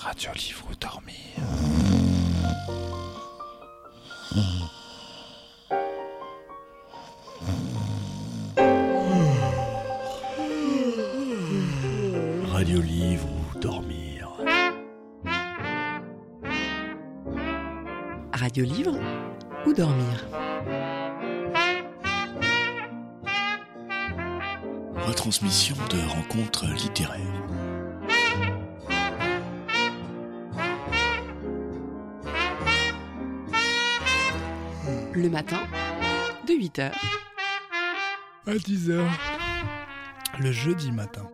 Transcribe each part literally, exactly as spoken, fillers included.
Radio Livre ou Dormir. Radio Livre ou Dormir. Radio Livre ou Dormir. Retransmission de rencontres littéraires. Le matin, de huit heures à dix heures, le jeudi matin.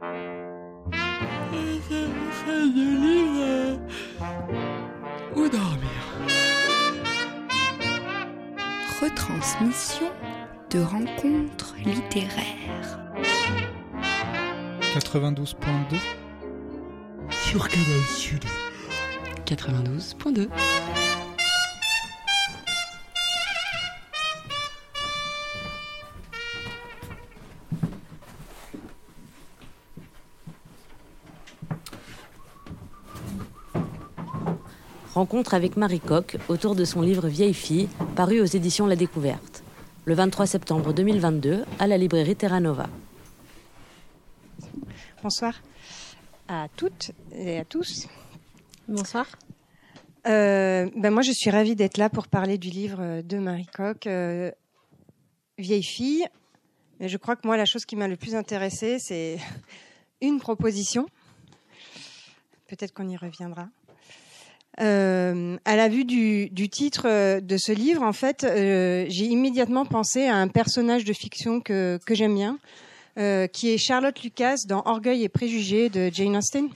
Radio Livre ou Dormir. Retransmission de rencontres littéraires. quatre-vingt-douze point deux sur Canal Sud. quatre-vingt-douze point deux. Rencontre avec Marie Coq autour de son livre Vieille fille, paru aux éditions La Découverte, le vingt-trois septembre deux mille vingt-deux, à la librairie Terra Nova. Bonsoir à toutes et à tous. Bonsoir. Euh, ben moi, je suis ravie d'être là pour parler du livre de Marie Coq, euh, Vieille fille. Mais je crois que moi, la chose qui m'a le plus intéressée, c'est une proposition. Peut-être qu'on y reviendra. Euh, à la vue du, du titre de ce livre, en fait, euh, j'ai immédiatement pensé à un personnage de fiction que, que j'aime bien, euh, qui est Charlotte Lucas dans Orgueil et préjugés de Jane Austen.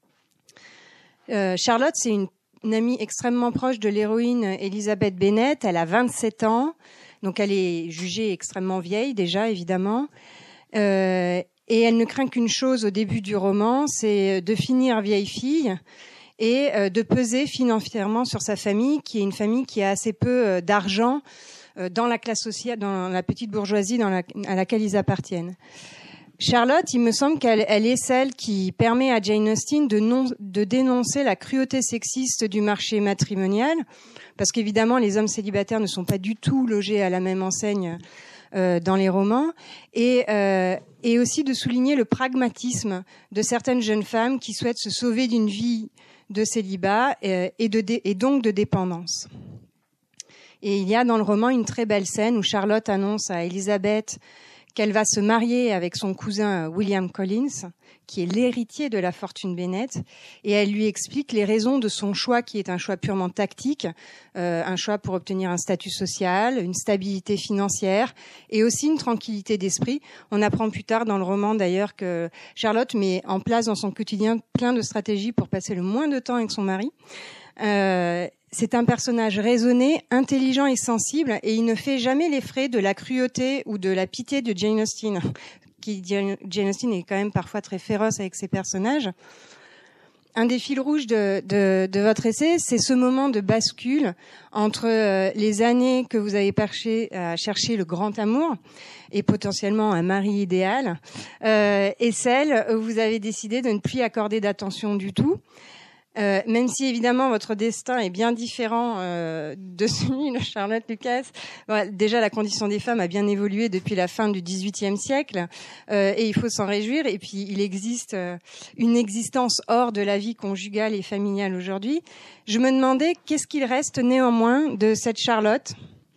Euh, Charlotte, c'est une, une amie extrêmement proche de l'héroïne Elizabeth Bennet. Elle a vingt-sept ans, donc elle est jugée extrêmement vieille déjà, évidemment. Euh, et elle ne craint qu'une chose au début du roman, c'est de finir vieille fille et euh, de peser financièrement sur sa famille, qui est une famille qui a assez peu euh, d'argent euh, dans la classe sociale, dans la petite bourgeoisie dans la, à laquelle ils appartiennent. Charlotte, il me semble qu'elle elle est celle qui permet à Jane Austen de, non, de dénoncer la cruauté sexiste du marché matrimonial, parce qu'évidemment, les hommes célibataires ne sont pas du tout logés à la même enseigne euh, dans les romans, et, euh, et aussi de souligner le pragmatisme de certaines jeunes femmes qui souhaitent se sauver d'une vie de célibat et, et, de, et donc de dépendance. Et il y a dans le roman une très belle scène où Charlotte annonce à Elizabeth qu'elle va se marier avec son cousin William Collins, qui est l'héritier de la fortune Bennet, et elle lui explique les raisons de son choix, qui est un choix purement tactique, euh, un choix pour obtenir un statut social, une stabilité financière et aussi une tranquillité d'esprit. On apprend plus tard dans le roman d'ailleurs que Charlotte met en place dans son quotidien plein de stratégies pour passer le moins de temps avec son mari. Euh, c'est un personnage raisonné, intelligent et sensible, et il ne fait jamais les frais de la cruauté ou de la pitié de Jane Austen, qui Jane Austen est quand même parfois très féroce avec ses personnages. Un des fils rouges de, de, de votre essai, c'est ce moment de bascule entre euh, les années que vous avez perché à chercher le grand amour et potentiellement un mari idéal, euh, et celle où vous avez décidé de ne plus y accorder d'attention du tout. Euh, même si évidemment votre destin est bien différent euh, de celui de Charlotte Lucas. Voilà, déjà la condition des femmes a bien évolué depuis la fin du dix-huitième siècle euh, et il faut s'en réjouir. Et puis il existe euh, une existence hors de la vie conjugale et familiale aujourd'hui. Je me demandais qu'est-ce qu'il reste néanmoins de cette Charlotte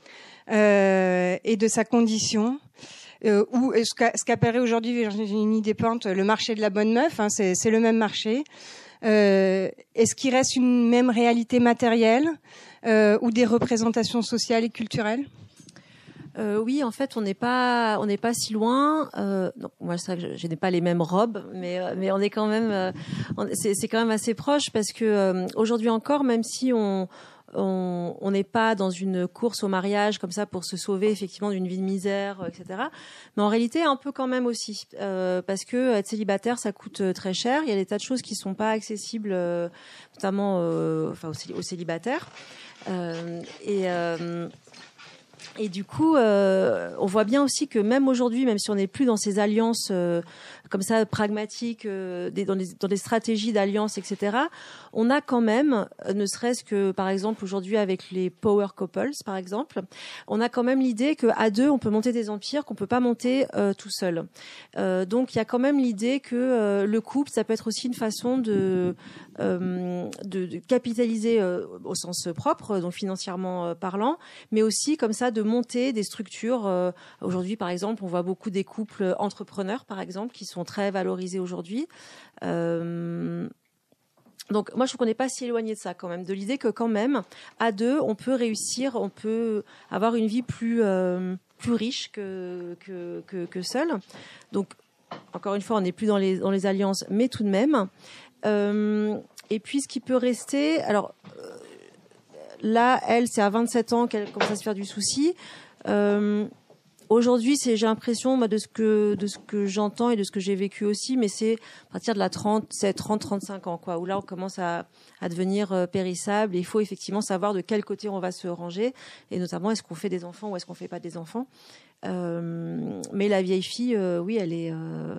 euh, et de sa condition. Euh, ou ce, qu'a, ce qu'apparaît aujourd'hui Virginie Despentes, le marché de la bonne meuf, hein, c'est, c'est le même marché. Euh, est-ce qu'il reste une même réalité matérielle euh, ou des représentations sociales et culturelles ? Euh, oui, en fait, on n'est pas, on n'est pas si loin. Euh, non, moi, c'est vrai que je, je n'ai pas les mêmes robes, mais mais on est quand même, euh, on, c'est, c'est quand même assez proche parce que euh, aujourd'hui encore, même si on on on n'est pas dans une course au mariage comme ça pour se sauver effectivement d'une vie de misère, et cetera. Mais en réalité, un peu quand même aussi, euh, parce que être célibataire, ça coûte très cher. Il y a des tas de choses qui sont pas accessibles, euh, notamment euh, enfin aux, aux célibataires. Euh, et euh, Et du coup, euh, on voit bien aussi que même aujourd'hui, même si on n'est plus dans ces alliances euh, comme ça pragmatiques, euh, des, dans, les, dans des stratégies d'alliance, et cetera. On a quand même, ne serait-ce que par exemple aujourd'hui avec les power couples, par exemple, on a quand même l'idée qu'à deux on peut monter des empires qu'on peut pas monter euh, tout seul. Euh, donc il y a quand même l'idée que euh, le couple, ça peut être aussi une façon de euh, de, de capitaliser euh, au sens propre, donc financièrement euh, parlant, mais aussi comme ça de monter des structures. Euh, aujourd'hui, par exemple, on voit beaucoup des couples entrepreneurs, par exemple, qui sont très valorisés aujourd'hui. Euh, donc, moi, je trouve qu'on n'est pas si éloigné de ça, quand même, de l'idée que, quand même, à deux, on peut réussir, on peut avoir une vie plus euh, plus riche que que que, que seul. Donc, encore une fois, on n'est plus dans les dans les alliances, mais tout de même. Euh, et puis, ce qui peut rester, alors euh, là, elle, c'est à vingt-sept ans qu'elle commence à se faire du souci. Euh, aujourd'hui, c'est, j'ai l'impression, moi, de ce que de ce que j'entends et de ce que j'ai vécu aussi, mais c'est à partir de la trente-sept, trente, trente-cinq ans, quoi, où là, on commence à, à devenir euh, périssable. Et il faut effectivement savoir de quel côté on va se ranger, et notamment, est-ce qu'on fait des enfants ou est-ce qu'on fait pas des enfants. Euh, mais la vieille fille, euh, oui, elle est euh,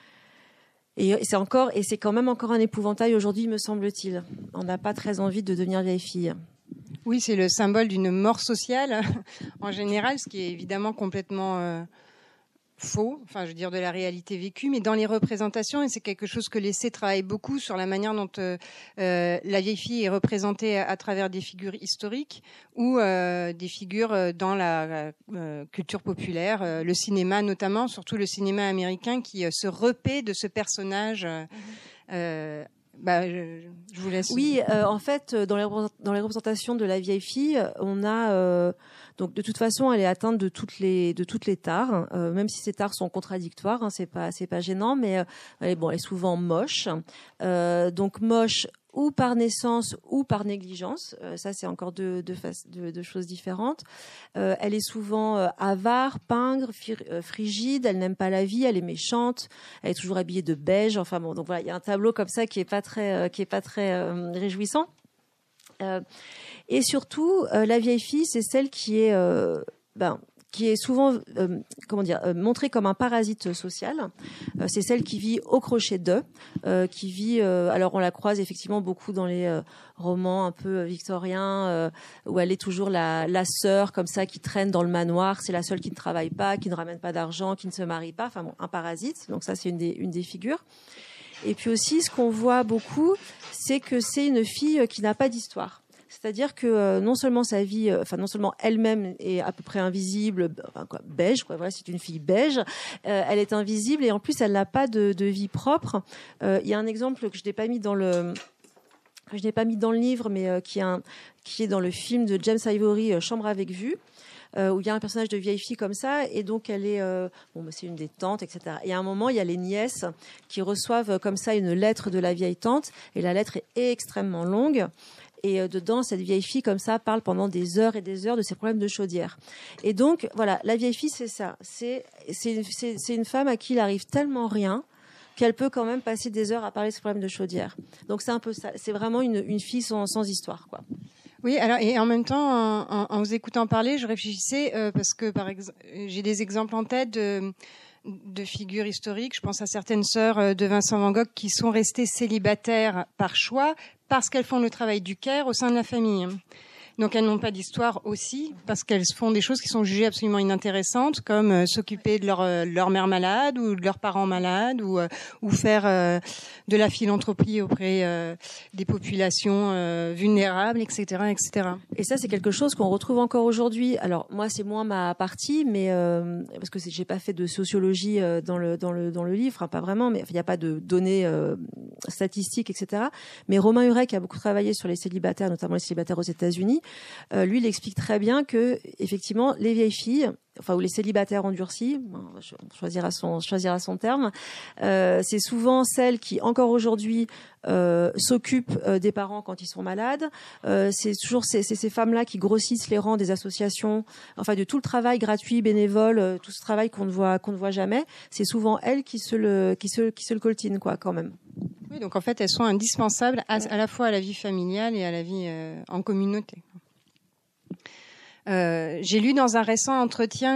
et c'est encore et c'est quand même encore un épouvantail aujourd'hui, me semble-t-il. On n'a pas très envie de devenir vieille fille. Oui, c'est le symbole d'une mort sociale en général, ce qui est évidemment complètement euh, faux, enfin je veux dire de la réalité vécue, mais dans les représentations, et c'est quelque chose que l'essai travaille beaucoup sur la manière dont euh, euh, la vieille fille est représentée à, à travers des figures historiques ou euh, des figures dans la euh, culture populaire, euh, le cinéma notamment, surtout le cinéma américain qui euh, se repaît de ce personnage. Euh, euh, Bah, je, je vous laisse. Oui, euh, en fait, dans les, dans les représentations de la vieille fille, on a euh, donc de toute façon, elle est atteinte de toutes les de toutes les tares, euh, même si ces tares sont contradictoires, hein, c'est pas c'est pas gênant, mais euh, elle est bon, elle est souvent moche, euh, donc moche ou par naissance ou par négligence. Euh, ça, c'est encore deux, deux, deux, deux choses différentes. Euh, elle est souvent euh, avare, pingre, fir, euh, frigide. Elle n'aime pas la vie. Elle est méchante. Elle est toujours habillée de beige. Enfin bon, donc voilà, il y a un tableau comme ça qui est pas très, euh, qui est pas très euh, réjouissant. Euh, et surtout, euh, la vieille fille, c'est celle qui est, euh, ben, qui est souvent, euh, comment dire, euh, montrée comme un parasite social. Euh, c'est celle qui vit au crochet d'eux, euh, qui vit. Euh, alors on la croise effectivement beaucoup dans les euh, romans un peu victoriens, euh, où elle est toujours la, la sœur comme ça qui traîne dans le manoir. C'est la seule qui ne travaille pas, qui ne ramène pas d'argent, qui ne se marie pas. Enfin bon, un parasite. Donc ça c'est une des une des figures. Et puis aussi, ce qu'on voit beaucoup, c'est que c'est une fille qui n'a pas d'histoire. C'est-à-dire que euh, non seulement sa vie, euh, enfin non seulement elle-même est à peu près invisible, enfin quoi, beige, quoi. Voilà, c'est une fille beige. Euh, elle est invisible et en plus elle n'a pas de, de vie propre. Euh, il y a un exemple que je n'ai pas mis dans le, que je n'ai pas mis dans le livre, mais euh, qui est un, qui est dans le film de James Ivory, euh, Chambre avec vue. Euh, où il y a un personnage de vieille fille comme ça, et donc elle est, euh, bon, bah, c'est une des tantes, et cetera. Et à un moment, il y a les nièces qui reçoivent euh, comme ça une lettre de la vieille tante, et la lettre est extrêmement longue. Et euh, dedans, cette vieille fille comme ça parle pendant des heures et des heures de ses problèmes de chaudière. Et donc, voilà, la vieille fille, c'est ça. C'est, c'est, c'est, c'est une femme à qui il arrive tellement rien qu'elle peut quand même passer des heures à parler de ses problèmes de chaudière. Donc c'est un peu ça. C'est vraiment une, une fille sans, sans histoire, quoi. Oui, alors et en même temps, en, en, en vous écoutant parler, je réfléchissais euh, parce que par exemple, j'ai des exemples en tête de, de figures historiques. Je pense à certaines sœurs de Vincent Van Gogh qui sont restées célibataires par choix parce qu'elles font le travail du care au sein de la famille. Donc elles n'ont pas d'histoire aussi parce qu'elles font des choses qui sont jugées absolument inintéressantes, comme euh, s'occuper de leur euh, leur mère malade ou de leurs parents malades ou euh, ou faire euh, de la philanthropie auprès euh, des populations euh, vulnérables, et cetera, et cetera. Et ça, c'est quelque chose qu'on retrouve encore aujourd'hui. Alors moi, c'est moins ma partie, mais euh, parce que c'est, j'ai pas fait de sociologie euh, dans le dans le dans le livre, enfin, pas vraiment, mais il n'y a pas de données euh, statistiques, et cetera. Mais Romain Hurek a beaucoup travaillé sur les célibataires, notamment les célibataires aux États-Unis. Euh, lui, il explique très bien que, effectivement, les vieilles filles, enfin, ou les célibataires endurcis, on choisira son, choisira son terme, euh, c'est souvent celles qui, encore aujourd'hui, euh, s'occupent euh, des parents quand ils sont malades. Euh, c'est toujours ces, ces, ces femmes-là qui grossissent les rangs des associations, enfin, de tout le travail gratuit, bénévole, euh, tout ce travail qu'on ne voit, qu'on ne voit jamais. C'est souvent elles qui se le, qui se, qui se le coltinent, quoi, quand même. Oui, donc en fait, elles sont indispensables à, à la fois à la vie familiale et à la vie euh, en communauté. Euh, j'ai lu dans un récent entretien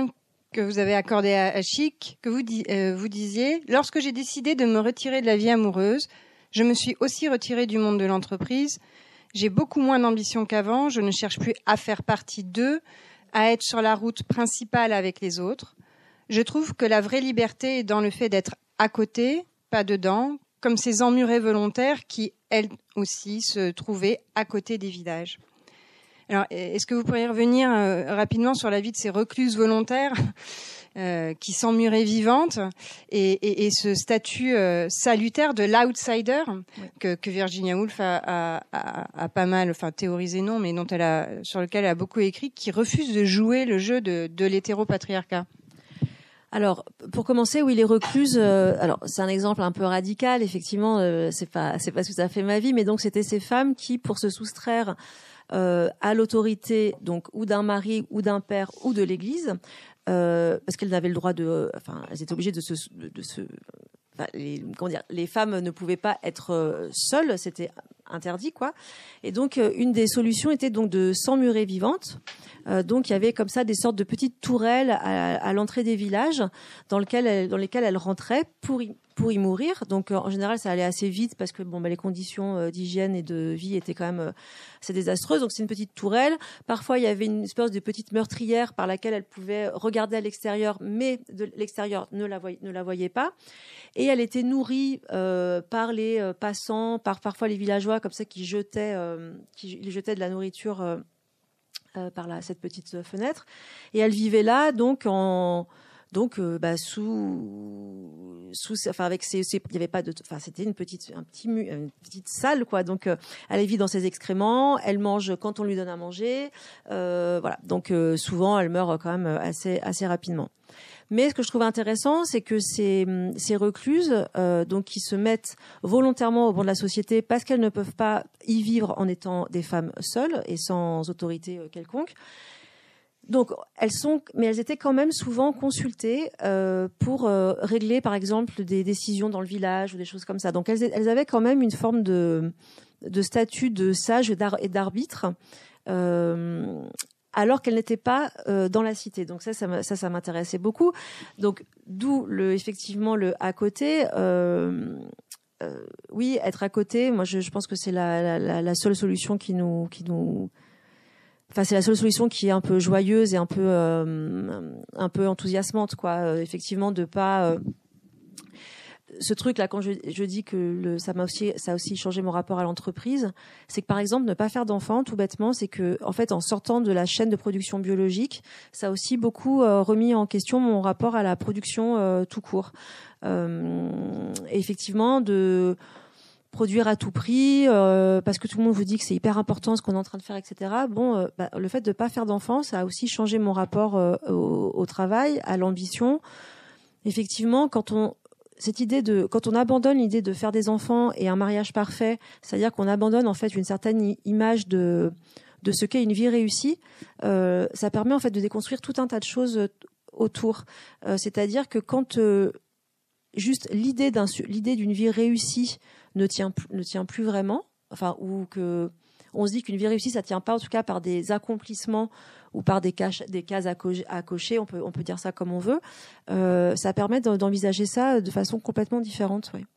que vous avez accordé à, à Chic, que vous, di- euh, vous disiez « Lorsque j'ai décidé de me retirer de la vie amoureuse, je me suis aussi retirée du monde de l'entreprise. J'ai beaucoup moins d'ambition qu'avant. Je ne cherche plus à faire partie d'eux, à être sur la route principale avec les autres. Je trouve que la vraie liberté est dans le fait d'être à côté, pas dedans, comme ces emmurées volontaires qui, elles aussi, se trouvaient à côté des villages. » Alors, est-ce que vous pourriez revenir euh, rapidement sur la vie de ces recluses volontaires euh, qui s'emmuraient vivantes et, et, et ce statut euh, salutaire de l'outsider oui. que, que Virginia Woolf a, a, a, a pas mal, enfin théorisé non, mais dont elle a, sur lequel elle a beaucoup écrit, qui refuse de jouer le jeu de, de l'hétéropatriarcat. Alors, pour commencer, oui, les recluses. Euh, alors, c'est un exemple un peu radical. Effectivement, euh, c'est pas, c'est pas tout à fait ma vie, mais donc c'était ces femmes qui, pour se soustraire Euh, à l'autorité, donc ou d'un mari, ou d'un père, ou de l'Église, euh, parce qu'elles n'avaient le droit de, enfin, elles étaient obligées de se, de, de se, enfin, les, comment dire, les femmes ne pouvaient pas être seules, c'était interdit, quoi. Et donc, euh, une des solutions était donc de s'emmurer vivantes. Euh, donc, il y avait comme ça des sortes de petites tourelles à, à l'entrée des villages, dans lesquelles elles, dans lesquelles elles rentraient pour y, pour y mourir. Donc, euh, en général, ça allait assez vite parce que bon, bah, les conditions euh, d'hygiène et de vie étaient quand même euh, assez désastreuses. Donc, c'est une petite tourelle. Parfois, il y avait une espèce de petite meurtrière par laquelle elles pouvaient regarder à l'extérieur, mais de l'extérieur ne la voyait, ne la voyait pas. Et elle était nourrie euh, par les euh, passants, par parfois les villageois comme ça qui jetaient, euh, qui jetaient de la nourriture euh, euh, par là, cette petite fenêtre. Et elle vivait là, donc en donc euh, bah, sous sous enfin avec ses, ses il y avait pas de enfin c'était une petite un petit une petite salle quoi. Donc euh, elle vit dans ses excréments, elle mange quand on lui donne à manger, euh, voilà. Donc euh, souvent elle meurt quand même assez assez rapidement. Mais ce que je trouve intéressant, c'est que ces, ces recluses, euh, donc qui se mettent volontairement au banc de la société parce qu'elles ne peuvent pas y vivre en étant des femmes seules et sans autorité quelconque. Donc elles sont, mais elles étaient quand même souvent consultées euh, pour euh, régler, par exemple, des décisions dans le village ou des choses comme ça. Donc elles, elles avaient quand même une forme de, de statut de sage et d'arbitre. Euh, alors qu'elle n'était pas euh, dans la cité. Donc ça, ça, ça, ça m'intéressait beaucoup. Donc d'où le, effectivement le à côté. Euh, euh, oui, être à côté. Moi, je, je pense que c'est la, la, la seule solution qui nous, qui nous. Enfin, c'est la seule solution qui est un peu joyeuse et un peu, euh, un peu enthousiasmante, quoi. Euh, effectivement, de pas. Euh, ce truc-là, quand je, je dis que le, ça m'a aussi, ça a aussi changé mon rapport à l'entreprise, c'est que par exemple, ne pas faire d'enfants, tout bêtement, c'est que, en fait, en sortant de la chaîne de production biologique, ça a aussi beaucoup euh, remis en question mon rapport à la production euh, tout court. Euh, et effectivement, de produire à tout prix, euh, parce que tout le monde vous dit que c'est hyper important ce qu'on est en train de faire, et cetera. Bon, euh, bah, le fait de ne pas faire d'enfants, ça a aussi changé mon rapport euh, au, au travail, à l'ambition. Effectivement, quand on cette idée de quand on abandonne l'idée de faire des enfants et un mariage parfait, c'est-à-dire qu'on abandonne en fait une certaine image de de ce qu'est une vie réussie, euh, ça permet en fait de déconstruire tout un tas de choses autour. Euh, c'est-à-dire que quand euh, juste l'idée d'un l'idée d'une vie réussie ne tient ne tient plus vraiment, enfin ou que on se dit qu'une vie réussie ça tient pas en tout cas par des accomplissements ou par des, caches, des cases à, co- à cocher, on peut, on peut dire ça comme on veut, euh, ça permet d'envisager ça de façon complètement différente. Ouais.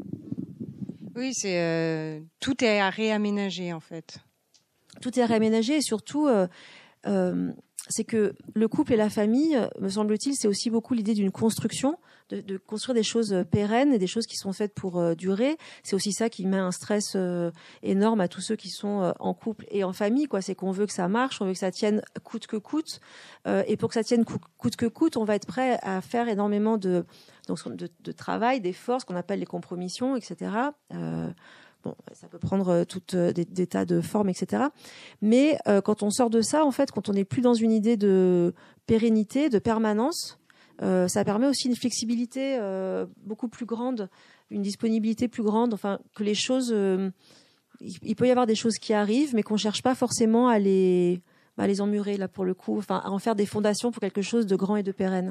Oui, c'est euh, tout est à réaménager en fait. Tout est à réaménager et surtout, euh, euh, c'est que le couple et la famille, me semble-t-il, c'est aussi beaucoup l'idée d'une construction, de, de construire des choses pérennes et des choses qui sont faites pour euh, durer. C'est aussi ça qui met un stress euh, énorme à tous ceux qui sont euh, en couple et en famille, quoi. C'est qu'on veut que ça marche, on veut que ça tienne coûte que coûte. Euh, et pour que ça tienne coûte que coûte, on va être prêt à faire énormément de, donc, de, de travail, d'efforts, ce qu'on appelle les compromissions, et cetera. Euh, Bon, ça peut prendre toutes des, des tas de formes, et cetera. Mais euh, quand on sort de ça, en fait, quand on n'est plus dans une idée de pérennité, de permanence, euh, ça permet aussi une flexibilité euh, beaucoup plus grande, une disponibilité plus grande. Enfin, que les choses, euh, il, il peut y avoir des choses qui arrivent, mais qu'on cherche pas forcément à les, à les emmurer là pour le coup. Enfin, à en faire des fondations pour quelque chose de grand et de pérenne.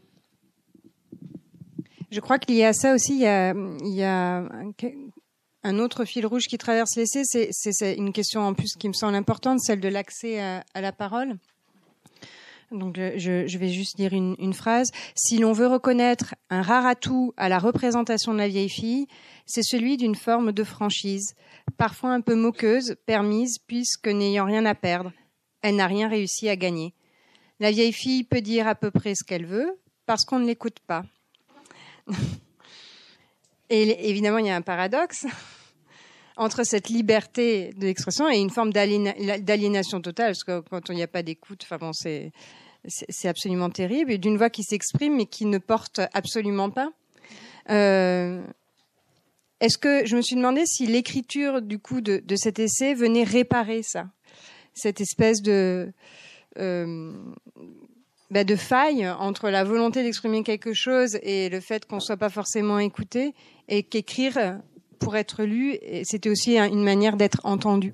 Je crois qu'il y a ça aussi. Il y a, il y a un autre fil rouge qui traverse l'essai, c'est une question en plus qui me semble importante, celle de l'accès à, à la parole. Donc je, je vais juste lire une, une phrase. Si l'on veut reconnaître un rare atout à la représentation de la vieille fille, c'est celui d'une forme de franchise, parfois un peu moqueuse, permise, puisque n'ayant rien à perdre, elle n'a rien réussi à gagner. La vieille fille peut dire à peu près ce qu'elle veut, parce qu'on ne l'écoute pas. Et évidemment, il y a un paradoxe entre cette liberté de l'expression et une forme d'aliéna- d'aliénation totale, parce que quand il n'y a pas d'écoute, enfin bon, c'est, c'est, c'est absolument terrible, et d'une voix qui s'exprime mais qui ne porte absolument pas. Euh, est-ce que je me suis demandé si l'écriture du coup de, de cet essai venait réparer ça, cette espèce de euh, bah de faille entre la volonté d'exprimer quelque chose et le fait qu'on soit pas forcément écouté, et qu'écrire pour être lu, c'était aussi une manière d'être entendu.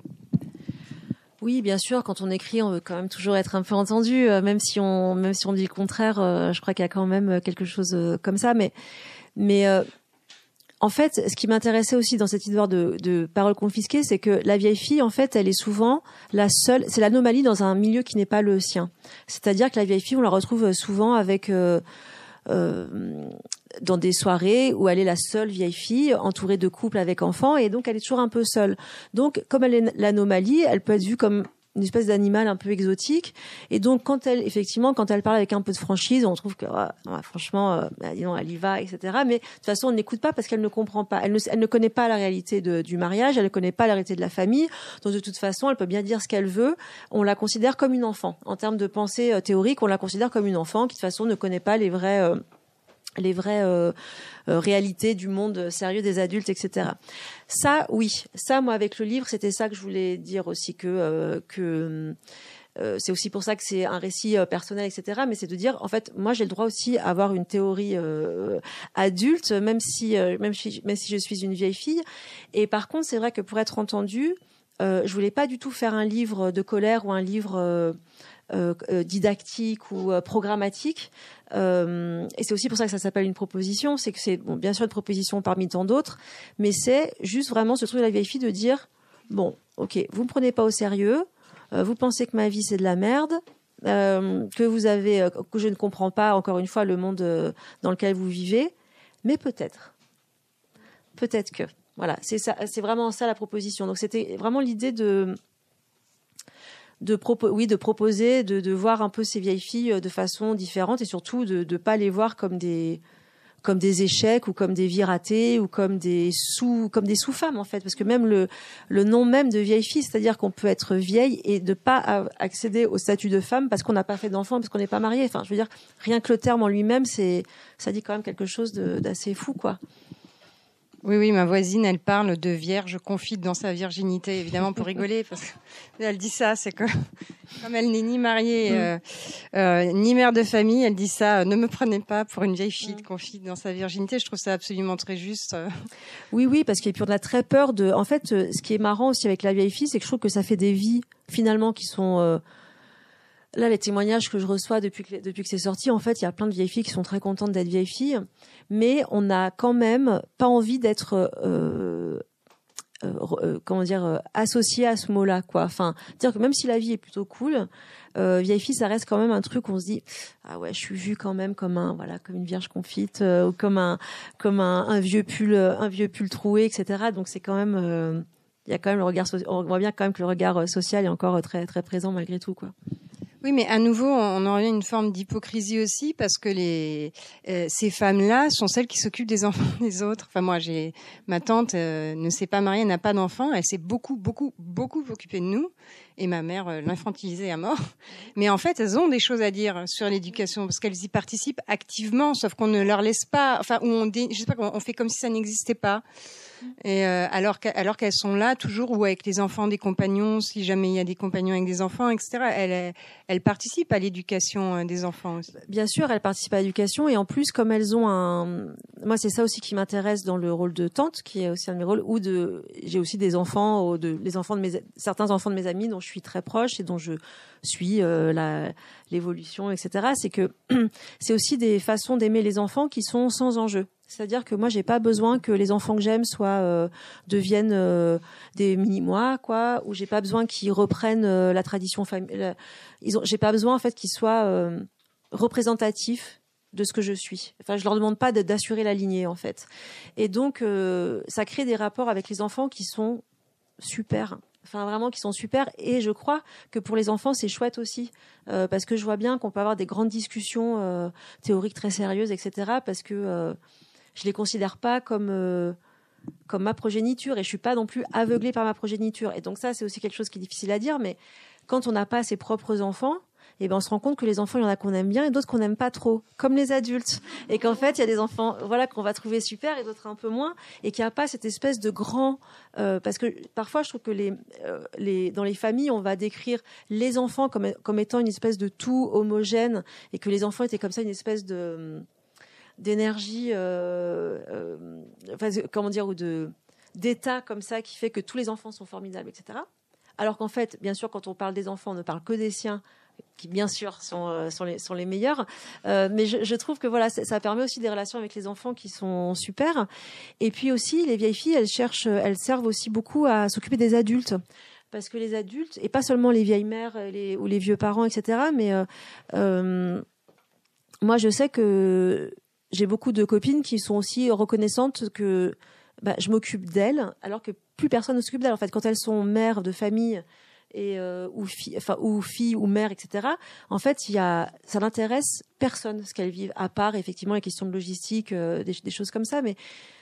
Oui, bien sûr, quand on écrit, on veut quand même toujours être un peu entendu, même si on, même si on dit le contraire. Je crois qu'il y a quand même quelque chose comme ça. Mais, mais euh, en fait, ce qui m'intéressait aussi dans cette histoire de, de paroles confisquées, c'est que la vieille fille, en fait, elle est souvent la seule. C'est l'anomalie dans un milieu qui n'est pas le sien. C'est-à-dire que la vieille fille, on la retrouve souvent avec. Euh, Euh, dans des soirées où elle est la seule vieille fille entourée de couples avec enfants, et donc elle est toujours un peu seule. Donc comme elle est l'anomalie, elle peut être vue comme une espèce d'animal un peu exotique, et donc quand elle effectivement quand elle parle avec un peu de franchise, on trouve que ouais, ouais, franchement euh, bah, dis donc, elle y va, etc. Mais de toute façon on ne l'écoute pas parce qu'elle ne comprend pas, elle ne, elle ne connaît pas la réalité de, du mariage, elle ne connaît pas la réalité de la famille, donc de toute façon elle peut bien dire ce qu'elle veut, on la considère comme une enfant. En termes de pensée euh, théorique, on la considère comme une enfant qui de toute façon ne connaît pas les vrais euh, les vraies euh, euh, réalités du monde sérieux des adultes, et cetera. Ça, oui, ça, moi, avec le livre, c'était ça que je voulais dire aussi, que euh, que euh, c'est aussi pour ça que c'est un récit euh, personnel, et cetera. Mais c'est de dire, en fait, moi, j'ai le droit aussi à avoir une théorie euh, adulte, même si euh, même si même si je suis une vieille fille. Et par contre, c'est vrai que pour être entendue, euh, je voulais pas du tout faire un livre de colère ou un livre euh, euh, didactique ou euh, programmatique. Euh, et c'est aussi pour ça que ça s'appelle une proposition, c'est que c'est bon, bien sûr une proposition parmi tant d'autres, mais c'est juste vraiment ce truc de la vieille fille de dire bon, ok, vous me prenez pas au sérieux, euh, vous pensez que ma vie c'est de la merde, euh, que vous avez, euh, que je ne comprends pas encore une fois le monde euh, dans lequel vous vivez, mais peut-être, peut-être que voilà, c'est ça, c'est vraiment ça la proposition. Donc c'était vraiment l'idée de de propo- oui de proposer de, de voir un peu ces vieilles filles de façon différente, et surtout de de pas les voir comme des comme des échecs ou comme des vies ratées ou comme des sous comme des sous-femmes en fait, parce que même le le nom même de vieille fille, c'est-à-dire qu'on peut être vieille et ne pas accéder au statut de femme parce qu'on n'a pas fait d'enfant, parce qu'on n'est pas marié. Enfin, je veux dire, rien que le terme en lui-même, c'est ça dit quand même quelque chose de, d'assez fou, quoi. Oui, oui, ma voisine, elle parle de vierge confite dans sa virginité, évidemment pour rigoler, parce qu'elle dit ça, c'est que comme elle n'est ni mariée, euh, euh, ni mère de famille, elle dit ça, ne me prenez pas pour une vieille fille confite dans sa virginité. Je trouve ça absolument très juste. Oui, oui, parce qu'on a très peur de... En fait, ce qui est marrant aussi avec la vieille fille, c'est que je trouve que ça fait des vies, finalement, qui sont... Euh... Là, les témoignages que je reçois depuis que, depuis que c'est sorti, en fait, il y a plein de vieilles filles qui sont très contentes d'être vieilles filles, mais on n'a quand même pas envie d'être, euh, euh, euh, comment dire, euh, associé à ce mot-là, quoi. Enfin, dire que même si la vie est plutôt cool, euh, vieille fille, ça reste quand même un truc où on se dit, ah ouais, je suis vue quand même comme un, voilà, comme une vierge confite, euh, ou comme un, comme un, un vieux pull, un vieux pull troué, et cetera. Donc c'est quand même, euh, il y a quand même le regard, so- on voit bien quand même que le regard social est encore très, très présent malgré tout, quoi. Oui, mais à nouveau, on en revient à une forme d'hypocrisie aussi, parce que les euh, ces femmes-là sont celles qui s'occupent des enfants des autres. Enfin, moi, j'ai ma tante euh, ne s'est pas mariée, n'a pas d'enfants, elle s'est beaucoup, beaucoup, beaucoup occupée de nous, et ma mère euh, l'infantilisait à mort. Mais en fait, elles ont des choses à dire sur l'éducation, parce qu'elles y participent activement, sauf qu'on ne leur laisse pas, enfin, où on, dé, je sais pas, on fait comme si ça n'existait pas. Et euh, alors, qu', alors qu'elles sont là toujours, ou avec les enfants des compagnons, si jamais il y a des compagnons avec des enfants, et cetera. Elles, elles participent à l'éducation des enfants aussi. Bien sûr, elles participent à l'éducation, et en plus, comme elles ont un... Moi, c'est ça aussi qui m'intéresse dans le rôle de tante, qui est aussi un de mes rôles, ou de... J'ai aussi des enfants, de... les enfants de mes... certains enfants de mes amis dont je suis très proche et dont je suis euh, la... l'évolution, et cetera. C'est que c'est aussi des façons d'aimer les enfants qui sont sans enjeu. C'est-à-dire que moi, j'ai pas besoin que les enfants que j'aime soient euh, deviennent euh, des mini-moi, quoi, ou j'ai pas besoin qu'ils reprennent euh, la tradition familiale. Ils ont, j'ai pas besoin en fait qu'ils soient euh, représentatifs de ce que je suis. Enfin, je leur demande pas de, d'assurer la lignée en fait. Et donc, euh, ça crée des rapports avec les enfants qui sont super. Enfin, vraiment, qui sont super. Et je crois que pour les enfants, c'est chouette aussi. Euh, parce que je vois bien qu'on peut avoir des grandes discussions euh, théoriques très sérieuses, et cetera. Parce que euh, je les considère pas comme, euh, comme ma progéniture. Et je suis pas non plus aveuglée par ma progéniture. Et donc ça, c'est aussi quelque chose qui est difficile à dire. Mais quand on n'a pas ses propres enfants, et ben on se rend compte que les enfants, il y en a qu'on aime bien et d'autres qu'on n'aime pas trop, comme les adultes. Et qu'en fait, il y a des enfants, voilà, qu'on va trouver super et d'autres un peu moins, et qu'il n'y a pas cette espèce de grand, euh, parce que parfois, je trouve que les, euh, les, dans les familles, on va décrire les enfants comme, comme étant une espèce de tout homogène, et que les enfants étaient comme ça, une espèce de, d'énergie, euh, euh, enfin, comment dire, ou de, d'état comme ça, qui fait que tous les enfants sont formidables, et cetera. Alors qu'en fait, bien sûr, quand on parle des enfants, on ne parle que des siens, qui bien sûr sont, euh, sont, les, sont les meilleurs. Euh, mais je, je trouve que voilà, ça, ça permet aussi des relations avec les enfants qui sont super. Et puis aussi, les vieilles filles, elles cherchent, elles servent aussi beaucoup à s'occuper des adultes. Parce que les adultes, et pas seulement les vieilles mères les, ou les vieux parents, et cetera, mais euh, euh, moi, je sais que j'ai beaucoup de copines qui sont aussi reconnaissantes que bah, je m'occupe d'elles, alors que plus personne ne s'occupe d'elles. En fait, quand elles sont mères de famille, et euh, ou fille, enfin ou fille ou mère, et cetera. En fait, il y a, ça n'intéresse personne ce qu'elles vivent, à part effectivement les questions de logistique, euh, des, des choses comme ça. Mais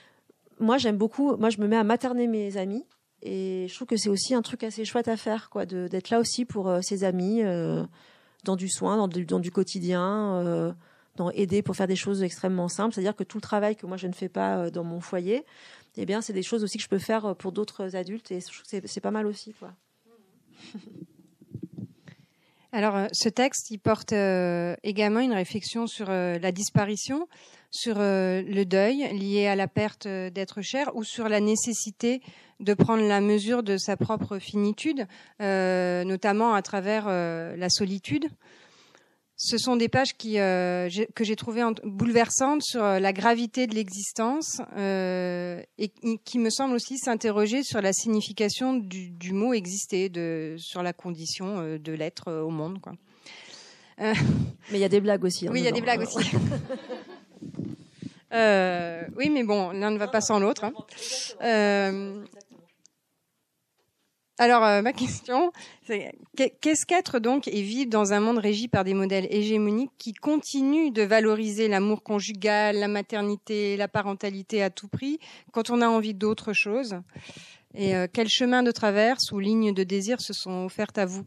moi, j'aime beaucoup. Moi, je me mets à materner mes amis, et je trouve que c'est aussi un truc assez chouette à faire, quoi, de, d'être là aussi pour euh, ses amis, euh, dans du soin, dans du, dans du quotidien, euh, dans aider pour faire des choses extrêmement simples. C'est-à-dire que tout le travail que moi je ne fais pas euh, dans mon foyer, eh bien, c'est des choses aussi que je peux faire pour d'autres adultes, et je trouve que c'est, c'est pas mal aussi, quoi. Alors, ce texte, il porte euh, également une réflexion sur euh, la disparition, sur euh, le deuil lié à la perte d'être cher, ou sur la nécessité de prendre la mesure de sa propre finitude, euh, notamment à travers euh, la solitude. Ce sont des pages qui, euh, j'ai, que j'ai trouvées en, bouleversantes sur la gravité de l'existence euh, et qui me semblent aussi s'interroger sur la signification du, du mot exister, de, sur la condition euh, de l'être euh, au monde, quoi. Euh, mais il y a des blagues aussi. Hein, oui, il y a des blagues aussi. euh, oui, mais bon, l'un ne va pas sans l'autre. Hein. Euh, Alors, euh, ma question, c'est qu'est-ce qu'être donc et vivre dans un monde régi par des modèles hégémoniques qui continuent de valoriser l'amour conjugal, la maternité, la parentalité à tout prix, quand on a envie d'autre chose? Et euh, quel chemin de traverse ou lignes de désir se sont offertes à vous?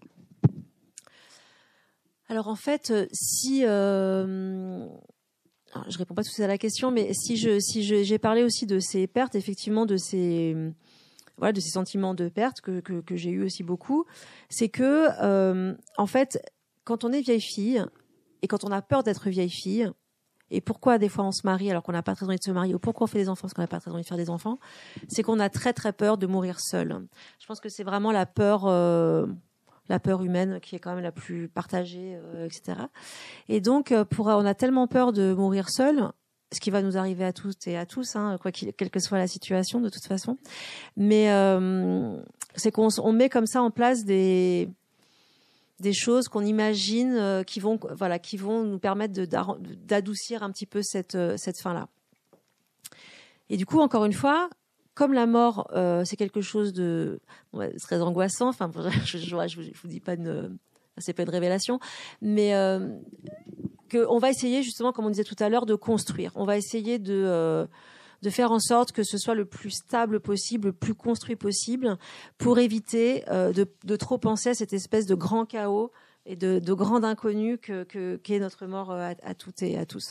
Alors en fait, si euh, alors, je réponds pas tout de suite à la question, mais si je si je, j'ai parlé aussi de ces pertes, effectivement, de ces voilà, de ces sentiments de perte que, que, que j'ai eu aussi beaucoup, c'est que, euh, en fait, quand on est vieille fille, et quand on a peur d'être vieille fille, et pourquoi des fois on se marie alors qu'on n'a pas très envie de se marier, ou pourquoi on fait des enfants parce qu'on n'a pas très envie de faire des enfants, c'est qu'on a très très peur de mourir seul. Je pense que c'est vraiment la peur, euh, la peur humaine qui est quand même la plus partagée, euh, et cetera. Et donc, pour, on a tellement peur de mourir seul, ce qui va nous arriver à toutes et à tous, hein, quoi qu'il, quelle que soit la situation, de toute façon. Mais euh, c'est qu'on on met comme ça en place des des choses qu'on imagine euh, qui vont, voilà, qui vont nous permettre de, d'adoucir un petit peu cette cette fin-là. Et du coup, encore une fois, comme la mort, euh, c'est quelque chose de ouais, très angoissant. Enfin, je, je, je, je vous dis pas une, c'est pas une révélation, mais euh, qu'on va essayer justement, comme on disait tout à l'heure, de construire. On va essayer de euh, de faire en sorte que ce soit le plus stable possible, le plus construit possible, pour éviter euh, de, de trop penser à cette espèce de grand chaos et de, de grand inconnu que, que qu'est notre mort à, à toutes et à tous.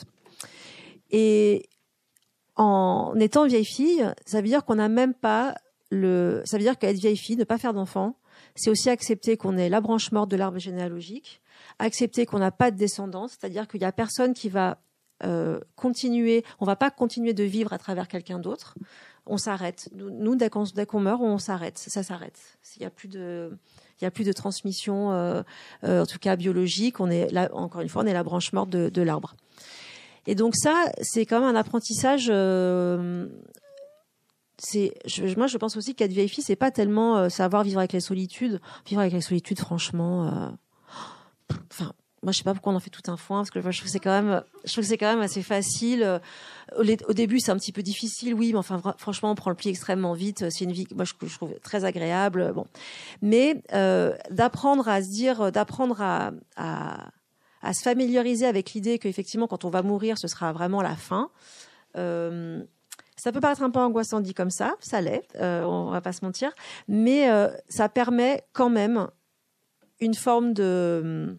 Et en étant vieille fille, ça veut dire qu'on n'a même pas le. Ça veut dire qu'être vieille fille, ne pas faire d'enfant, c'est aussi accepter qu'on est la branche morte de l'arbre généalogique, accepter qu'on n'a pas de descendance, c'est-à-dire qu'il y a personne qui va euh, continuer, on va pas continuer de vivre à travers quelqu'un d'autre. On s'arrête. Nous, nous dès qu'on dès qu'on meurt, on s'arrête. Ça s'arrête. Il y a plus de il y a plus de transmission, euh, euh, en tout cas biologique. On est là, encore une fois, on est la branche morte de, de l'arbre. Et donc ça, c'est quand même un apprentissage. Euh, c'est, je, moi, je pense aussi qu'être vieille fille, c'est pas tellement euh, savoir vivre avec la solitude. Vivre avec la solitude, franchement. Euh, enfin, moi, je sais pas pourquoi on en fait tout un foin, parce que moi, je trouve que c'est quand même, je trouve que c'est quand même assez facile. Au, au début, c'est un petit peu difficile, oui, mais enfin, franchement, on prend le pli extrêmement vite. C'est une vie, moi, je, je trouve très agréable. Bon, mais euh, d'apprendre à se dire, d'apprendre à, à à se familiariser avec l'idée qu'effectivement, quand on va mourir, ce sera vraiment la fin. Euh, ça peut paraître un peu angoissant dit comme ça, ça l'est, euh, on va pas se mentir, mais euh, ça permet quand même une forme de,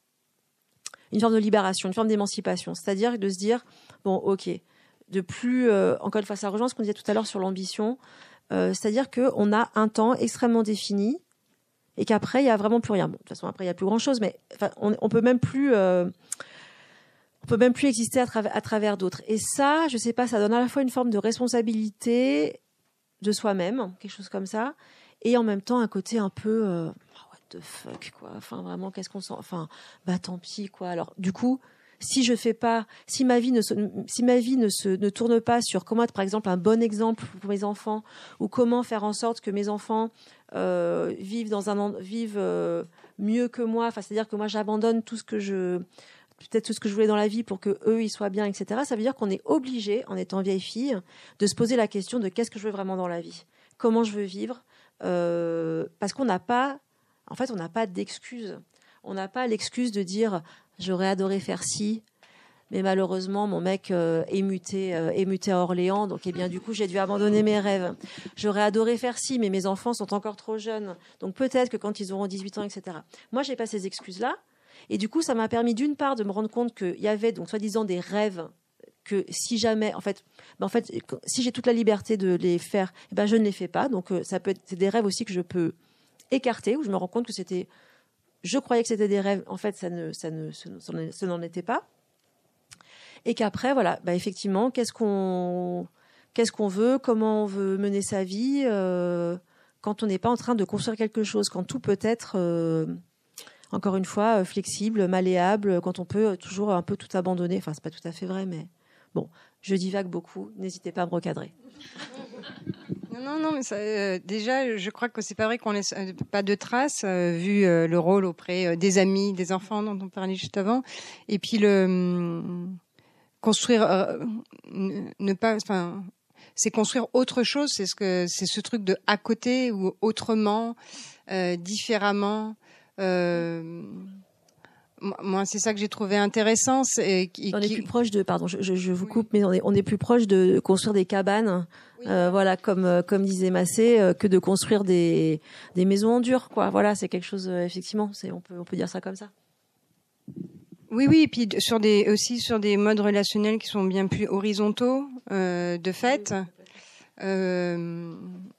une forme de libération, une forme d'émancipation. C'est-à-dire de se dire, bon, ok, de plus, euh, encore une fois, ça rejoint ce qu'on disait tout à l'heure sur l'ambition, euh, c'est-à-dire qu'on a un temps extrêmement défini, et qu'après, il n'y a vraiment plus rien. Bon, de toute façon, après, il n'y a plus grand-chose, mais enfin, on, on peut même plus, euh, on peut même plus exister à, tra- à travers d'autres. Et ça, je sais pas, ça donne à la fois une forme de responsabilité de soi-même, quelque chose comme ça, et en même temps un côté un peu, euh, oh, what the fuck, quoi. Enfin, vraiment, qu'est-ce qu'on sent. Enfin, bah tant pis, quoi. Alors, du coup, si je fais pas, si ma vie ne se, si ma vie ne se, ne tourne pas sur comment être, par exemple, un bon exemple pour mes enfants, ou comment faire en sorte que mes enfants euh, vivent dans un, vivent euh, mieux que moi. Enfin, c'est-à-dire que moi, j'abandonne tout ce que je, peut-être tout ce que je voulais dans la vie pour que eux, ils soient bien, et cetera. Ça veut dire qu'on est obligé, en étant vieille fille, de se poser la question de qu'est-ce que je veux vraiment dans la vie, comment je veux vivre, euh, parce qu'on n'a pas, en fait, on n'a pas d'excuse. On n'a pas l'excuse de dire j'aurais adoré faire ci, mais malheureusement mon mec euh, est muté, euh, est muté à Orléans, donc eh bien du coup j'ai dû abandonner mes rêves. J'aurais adoré faire ci, mais mes enfants sont encore trop jeunes, donc peut-être que quand ils auront dix-huit ans, et cetera. Moi j'ai pas ces excuses-là, et du coup ça m'a permis d'une part de me rendre compte qu'il y avait donc soi-disant des rêves que si jamais, en fait, ben en fait, si j'ai toute la liberté de les faire, eh ben je ne les fais pas. Donc euh, ça peut être, c'est des rêves aussi que je peux écarter, où je me rends compte que c'était je croyais que c'était des rêves. En fait, ça ne, ça ne, ce n'en était pas. Et qu'après, voilà, bah effectivement, qu'est-ce qu'on, qu'est-ce qu'on veut, comment on veut mener sa vie, euh, quand on n'est pas en train de construire quelque chose, quand tout peut être, euh, encore une fois, flexible, malléable, quand on peut toujours un peu tout abandonner. Enfin, c'est pas tout à fait vrai, mais bon, je divague beaucoup. N'hésitez pas à me recadrer. Non, non, non, mais ça, euh, déjà, je crois que c'est pas vrai qu'on laisse euh, pas de traces, euh, vu euh, le rôle auprès euh, des amis, des enfants dont on parlait juste avant, et puis le hum, construire, euh, ne, ne pas, enfin, c'est construire autre chose. C'est ce que, c'est ce truc de à côté ou autrement, euh, différemment. Euh, Moi, c'est ça que j'ai trouvé intéressant. C'est, qui, on est qui... plus proche de, pardon, je, je, je vous coupe, oui. mais on est, on est plus proche de construire des cabanes, oui. euh, voilà, comme, comme disait Massé, euh, que de construire des, des maisons en dur, quoi. Voilà, c'est quelque chose, euh, effectivement, c'est, on peut, on peut dire ça comme ça. Oui, oui, et puis sur des, aussi sur des modes relationnels qui sont bien plus horizontaux, euh, de fait. Oui, euh...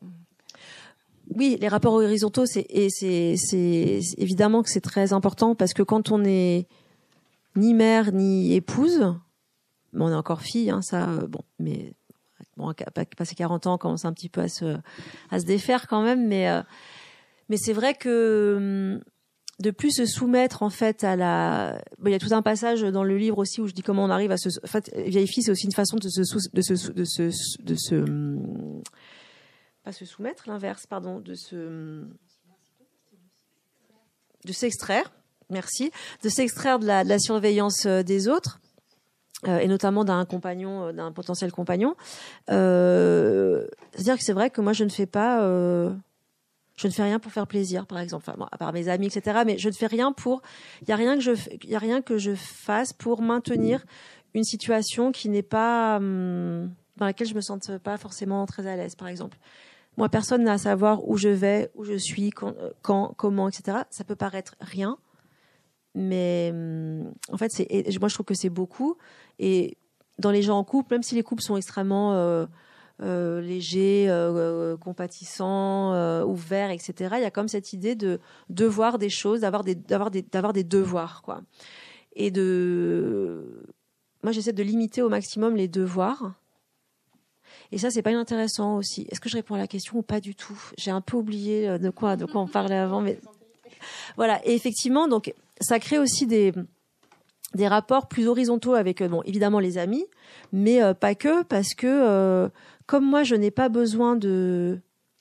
Oui, les rapports horizontaux, c'est, et c'est, c'est, c'est évidemment que c'est très important parce que quand on est ni mère ni épouse, bon, on est encore fille, hein, ça, euh, bon, mais bon, passer quarante ans, on commence un petit peu à se, à se défaire quand même, mais, euh, mais c'est vrai que de plus se soumettre en fait à la, bon, il y a tout un passage dans le livre aussi où je dis comment on arrive à se, en fait, vieille fille, c'est aussi une façon de se, de se, de se, de se, pas se soumettre, l'inverse, pardon, de se, de s'extraire, merci, de s'extraire de la, de la surveillance des autres, euh, et notamment d'un compagnon, d'un potentiel compagnon. Euh, c'est-à-dire que c'est vrai que moi, je ne fais pas, euh, je ne fais rien pour faire plaisir, par exemple, enfin, bon, à part mes amis, et cetera. Mais je ne fais rien pour, il y a rien que je, il y a rien que je fasse pour maintenir une situation qui n'est pas, hum, dans laquelle je me sente pas forcément très à l'aise, par exemple. Moi, personne n'a à savoir où je vais, où je suis, quand, quand comment, et cetera. Ça peut paraître rien, mais hum, en fait, c'est, et moi, je trouve que c'est beaucoup. Et dans les gens en couple, même si les couples sont extrêmement euh, euh, légers, euh, compatissants, euh, ouverts, et cetera, il y a comme cette idée de devoir des choses, d'avoir des, d'avoir des, d'avoir des devoirs, quoi. Et de, moi, j'essaie de limiter au maximum les devoirs. Et ça, c'est pas inintéressant aussi. Est-ce que je réponds à la question ou pas du tout ? J'ai un peu oublié de quoi, de quoi on parlait avant, mais voilà. Et effectivement, donc, ça crée aussi des, des rapports plus horizontaux avec, bon, évidemment les amis, mais euh, pas que, parce que euh, comme moi, je n'ai pas besoin de...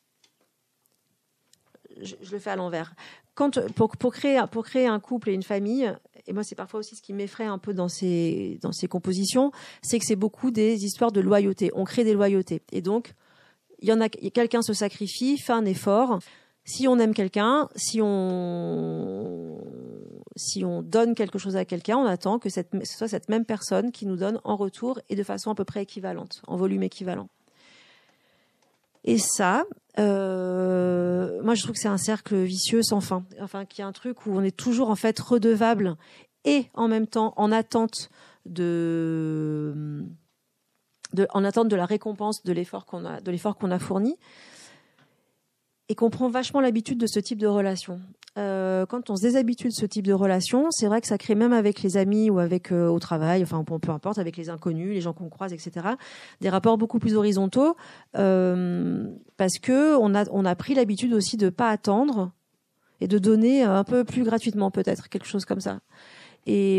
Je, je le fais à l'envers. Quand, pour, pour, créer, pour créer un couple et une famille, et moi c'est parfois aussi ce qui m'effraie un peu dans ces, dans ces compositions, c'est que c'est beaucoup des histoires de loyauté. On crée des loyautés. Et donc, il y en a, quelqu'un se sacrifie, fait un effort. Si on aime quelqu'un, si on, si on donne quelque chose à quelqu'un, on attend que cette, ce soit cette même personne qui nous donne en retour et de façon à peu près équivalente, en volume équivalent. Et ça, euh, moi je trouve que c'est un cercle vicieux sans fin. Enfin, qu'il y a un truc où on est toujours en fait redevable et en même temps en attente de, de en attente de la récompense de l'effort qu'on a, de l'effort qu'on a fourni, et qu'on prend vachement l'habitude de ce type de relation. Euh, quand on se déshabitue de ce type de relation, c'est vrai que ça crée même avec les amis ou avec euh, au travail, enfin peu importe, avec les inconnus, les gens qu'on croise, et cetera, des rapports beaucoup plus horizontaux, euh, parce que on a on a pris l'habitude aussi de pas attendre et de donner un peu plus gratuitement, peut-être quelque chose comme ça. Et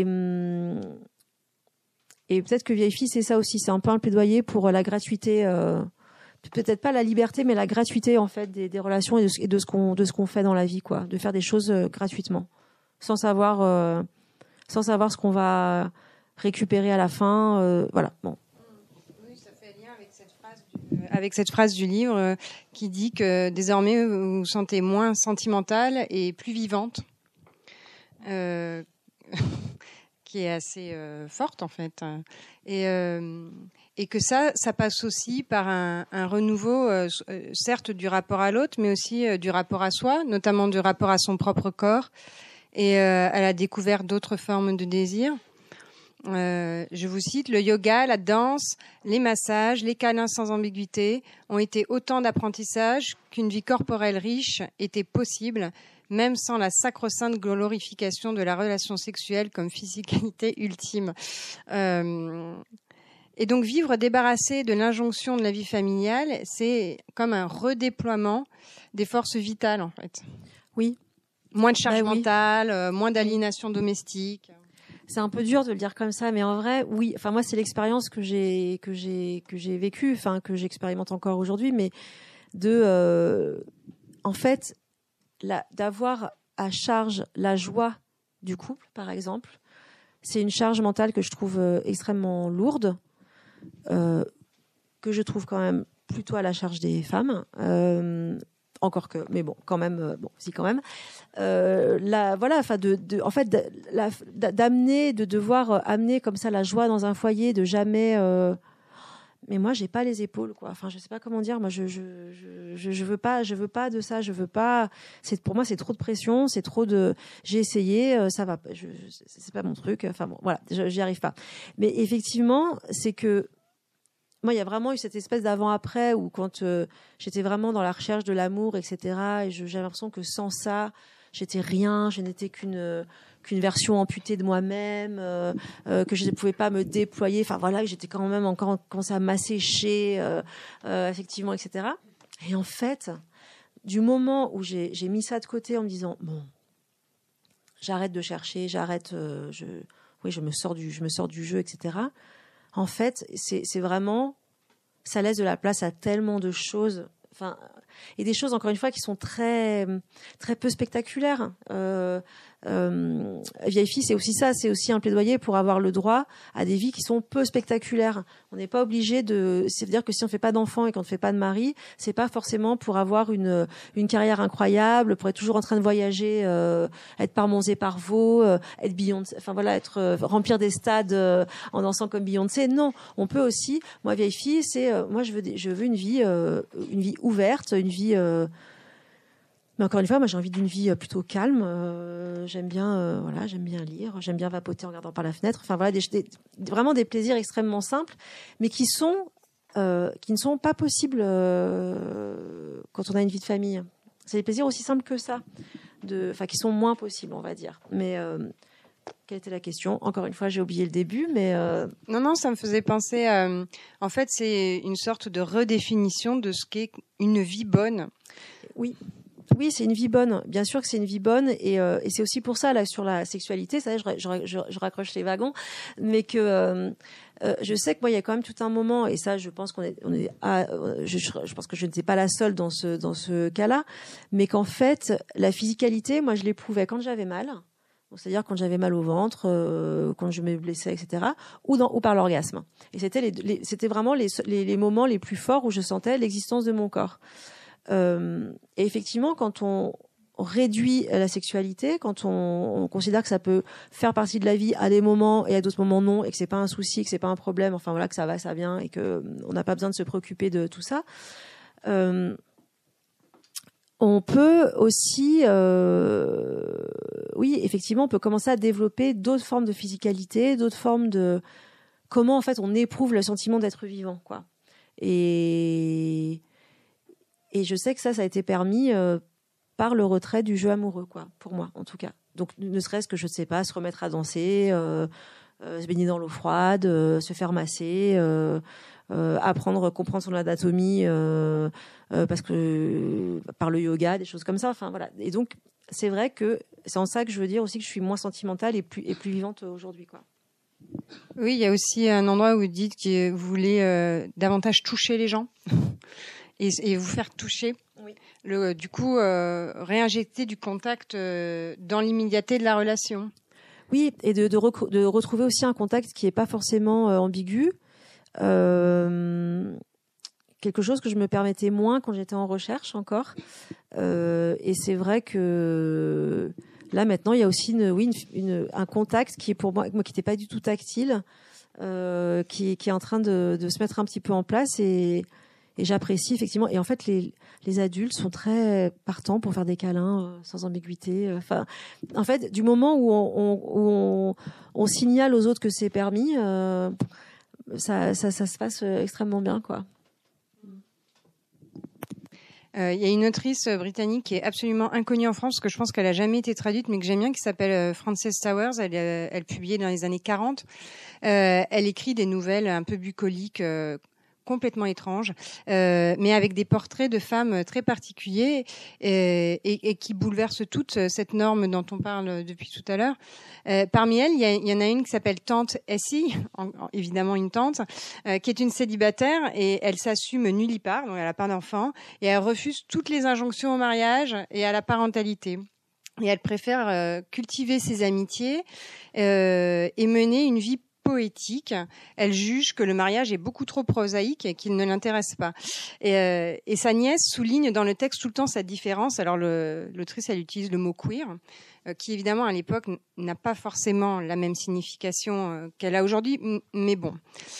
et peut-être que Vieille Fille, c'est ça aussi, c'est un peu un plaidoyer pour la gratuité. Euh, peut-être pas la liberté, mais la gratuité en fait des, des relations et de, et de ce qu'on de ce qu'on fait dans la vie, quoi, de faire des choses euh, gratuitement, sans savoir euh, sans savoir ce qu'on va récupérer à la fin, euh, voilà. Bon. Oui, ça fait lien avec cette phrase du, avec cette phrase du livre euh, qui dit que désormais vous vous sentez moins sentimentale et plus vivante, euh, qui est assez euh, forte en fait, et euh, Et que ça, ça passe aussi par un, un renouveau, euh, certes du rapport à l'autre, mais aussi euh, du rapport à soi, notamment du rapport à son propre corps et euh, à la découverte d'autres formes de désir. Euh, je vous cite, le yoga, la danse, les massages, les câlins sans ambiguïté ont été autant d'apprentissages qu'une vie corporelle riche était possible, même sans la sacro-sainte glorification de la relation sexuelle comme physicalité ultime. Euh, Et donc, vivre débarrassé de l'injonction de la vie familiale, c'est comme un redéploiement des forces vitales, en fait. Oui. Moins de charge bah, oui. mentale, euh, moins d'aliénation domestique. C'est un peu dur de le dire comme ça, mais en vrai, oui. Enfin, moi, c'est l'expérience que j'ai que j'ai que j'ai vécue, enfin que j'expérimente encore aujourd'hui, mais de, euh, en fait, la, d'avoir à charge la joie du couple, par exemple, c'est une charge mentale que je trouve euh, extrêmement lourde. Euh, que je trouve quand même plutôt à la charge des femmes, euh, encore que, mais bon, quand même, euh, bon, si quand même, euh, la, voilà, enfin, de, de, en fait, de, la, d'amener, de devoir amener comme ça la joie dans un foyer, de jamais. Euh, mais moi, j'ai pas les épaules, quoi. Enfin, je sais pas comment dire. Moi, je, je, je, je veux pas, je veux pas de ça. Je veux pas. C'est pour moi, c'est trop de pression, c'est trop de. J'ai essayé, euh, ça va. Je, je, c'est pas mon truc. Enfin bon, voilà, je, j'y arrive pas. Mais effectivement, c'est que moi, il y a vraiment eu cette espèce d'avant-après où quand euh, j'étais vraiment dans la recherche de l'amour, et cetera. Et je, j'avais l'impression que sans ça, j'étais rien. Je n'étais qu'une euh, qu'une version amputée de moi-même, euh, euh, que je ne pouvais pas me déployer. Enfin voilà, que j'étais quand même encore commencé à m'assécher, euh, euh, effectivement, et cetera. Et en fait, du moment où j'ai, j'ai mis ça de côté en me disant bon, j'arrête de chercher, j'arrête, euh, je, oui, je me sors du, je me sors du jeu, et cetera. En fait, c'est, c'est vraiment, ça laisse de la place à tellement de choses, enfin, et des choses encore une fois qui sont très, très peu spectaculaires. Euh, euh, Vieille Fille, c'est aussi ça, c'est aussi un plaidoyer pour avoir le droit à des vies qui sont peu spectaculaires. On n'est pas obligé de, c'est-à-dire que si on fait pas d'enfant et qu'on ne fait pas de mari, c'est pas forcément pour avoir une une carrière incroyable, pour être toujours en train de voyager, euh, être par Monts et par Vaux, euh, être Beyoncé, enfin voilà, être euh, remplir des stades euh, en dansant comme Beyoncé. Non, on peut aussi. Moi, Vieille Fille, c'est euh, moi je veux des, je veux une vie euh, une vie ouverte, une vie euh, mais encore une fois, moi j'ai envie d'une vie plutôt calme. Euh, j'aime bien, euh, voilà, j'aime bien lire, j'aime bien vapoter en regardant par la fenêtre. Enfin voilà, des, des, vraiment des plaisirs extrêmement simples, mais qui sont, euh, qui ne sont pas possibles euh, quand on a une vie de famille. C'est des plaisirs aussi simples que ça, de, enfin qui sont moins possibles, on va dire. Mais euh, quelle était la question ? Encore une fois, j'ai oublié le début, mais euh... non, non, ça me faisait penser. Euh, en fait, c'est une sorte de redéfinition de ce qu'est une vie bonne. Oui. oui, c'est une vie bonne. Bien sûr que c'est une vie bonne, et, euh, et c'est aussi pour ça là sur la sexualité. Ça, je, je, je, je raccroche les wagons, mais que euh, euh, je sais que moi, il y a quand même tout un moment, et ça, je pense qu'on est, on est, ah, je, je pense que je n'étais pas la seule dans ce dans ce cas-là, mais qu'en fait, la physicalité, moi, je l'éprouvais quand j'avais mal. Donc, c'est-à-dire quand j'avais mal au ventre, euh, quand je me blessais, et cetera, ou, dans, ou par l'orgasme. Et c'était, les, les, c'était vraiment les, les, les moments les plus forts où je sentais l'existence de mon corps. Euh, et effectivement, quand on réduit la sexualité, quand on, on considère que ça peut faire partie de la vie à des moments et à d'autres moments non, et que c'est pas un souci, que c'est pas un problème, enfin voilà, que ça va, ça vient, et que on n'a pas besoin de se préoccuper de tout ça. Euh, On peut aussi, euh, oui, effectivement, on peut commencer à développer d'autres formes de physicalité, d'autres formes de comment en fait on éprouve le sentiment d'être vivant, quoi. Et et je sais que ça, ça a été permis euh, par le retrait du jeu amoureux, quoi, pour moi, en tout cas. Donc, ne serait-ce que je ne sais pas, se remettre à danser, euh, euh, se baigner dans l'eau froide, euh, se faire masser. Euh, Euh, apprendre, comprendre son anatomie euh, euh, parce que euh, par le yoga, des choses comme ça. Enfin voilà. Et donc c'est vrai que c'est en ça que je veux dire aussi que je suis moins sentimentale et plus et plus vivante aujourd'hui, quoi. Oui, il y a aussi un endroit où vous dites que vous voulez euh, davantage toucher les gens et, et vous faire toucher. Oui. Le, du coup, euh, réinjecter du contact euh, dans l'immédiateté de la relation. Oui, et de, de, rec- de retrouver aussi un contact qui est pas forcément euh, ambigu. Euh, quelque chose que je me permettais moins quand j'étais en recherche encore, euh, et c'est vrai que là maintenant il y a aussi une, oui, une, une, un contact qui est pour moi, moi qui n'était pas du tout tactile, euh, qui, qui est en train de, de se mettre un petit peu en place, et, et j'apprécie effectivement. Et en fait les, les adultes sont très partants pour faire des câlins euh, sans ambiguïté. Enfin, en fait, du moment où on, on, où on, on signale aux autres que c'est permis. Euh, Ça, ça, ça se passe extrêmement bien, quoi. Euh, il y a une autrice britannique qui est absolument inconnue en France, parce que je pense qu'elle a jamais été traduite, mais que j'aime bien, qui s'appelle Frances Towers. Elle, euh, elle publiait dans les années quarante. Euh, elle écrit des nouvelles un peu bucoliques, euh, complètement étranges, euh, mais avec des portraits de femmes très particuliers et, et, et qui bouleversent toute cette norme dont on parle depuis tout à l'heure. Euh, parmi elles, il y, a, il y en a une qui s'appelle Tante Essie, en, en, évidemment une tante, euh, qui est une célibataire, et elle s'assume nullipare, donc elle n'a pas d'enfant, et elle refuse toutes les injonctions au mariage et à la parentalité. Et elle préfère euh, cultiver ses amitiés euh, et mener une vie poétique. Elle juge que le mariage est beaucoup trop prosaïque et qu'il ne l'intéresse pas. Et, euh, et sa nièce souligne dans le texte tout le temps cette différence. Alors le, l'autrice, elle utilise le mot queer, euh, qui évidemment à l'époque n'a pas forcément la même signification euh, qu'elle a aujourd'hui, mais bon,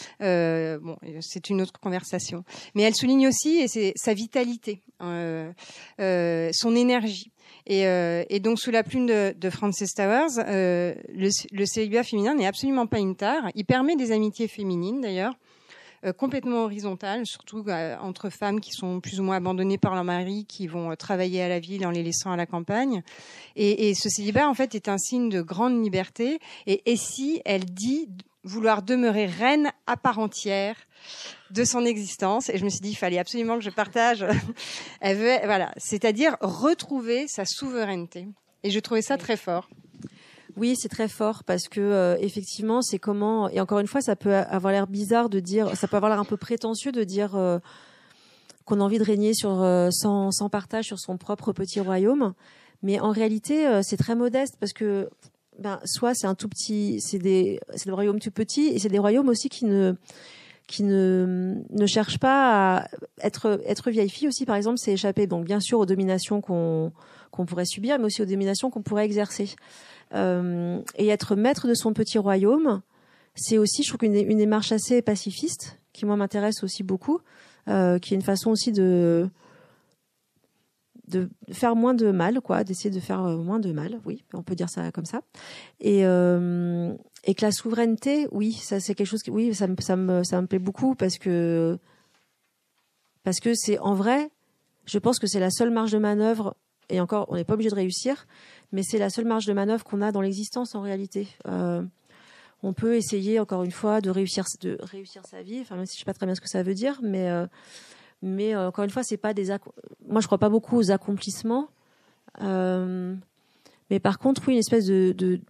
euh, bon, c'est une autre conversation. Mais elle souligne aussi, et c'est sa vitalité, euh, euh, son énergie. Et, euh, et donc, sous la plume de, de Frances Towers, euh, le, le célibat féminin n'est absolument pas une tare. Il permet des amitiés féminines, d'ailleurs, euh, complètement horizontales, surtout euh, entre femmes qui sont plus ou moins abandonnées par leur mari, qui vont euh, travailler à la ville en les laissant à la campagne. Et, et ce célibat, en fait, est un signe de grande liberté. Et Essie, elle dit vouloir demeurer reine à part entière de son existence, et je me suis dit il fallait absolument que je partage. Elle veut, voilà, c'est-à-dire retrouver sa souveraineté, et je trouvais ça oui. très fort. Oui, c'est très fort, parce que euh, effectivement, c'est comment, et encore une fois, ça peut avoir l'air bizarre de dire, ça peut avoir l'air un peu prétentieux de dire euh, qu'on a envie de régner sur euh, sans, sans partage sur son propre petit royaume, mais en réalité, euh, c'est très modeste, parce que ben, soit c'est un tout petit, c'est des, c'est des royaumes tout petits, et c'est des royaumes aussi qui ne qui ne, ne cherchent pas à être, être vieille fille aussi, par exemple, c'est échapper, donc bien sûr aux dominations qu'on, qu'on pourrait subir, mais aussi aux dominations qu'on pourrait exercer. Euh, et être maître de son petit royaume, c'est aussi, je trouve, une, une démarche assez pacifiste, qui moi m'intéresse aussi beaucoup, euh, qui est une façon aussi de, de faire moins de mal, quoi, d'essayer de faire moins de mal, oui, on peut dire ça comme ça. Et, euh, et que la souveraineté, oui, ça c'est quelque chose qui, oui, ça me, ça me, ça me plaît beaucoup, parce que, parce que c'est, en vrai, je pense que c'est la seule marge de manœuvre, et encore, on n'est pas obligé de réussir, mais c'est la seule marge de manœuvre qu'on a dans l'existence en réalité. Euh, on peut essayer, encore une fois, de réussir, de réussir sa vie, enfin, même si je sais pas très bien ce que ça veut dire, mais, euh, mais euh, encore une fois, c'est pas des, ac- moi je crois pas beaucoup aux accomplissements. Euh, mais par contre, oui, une espèce de, de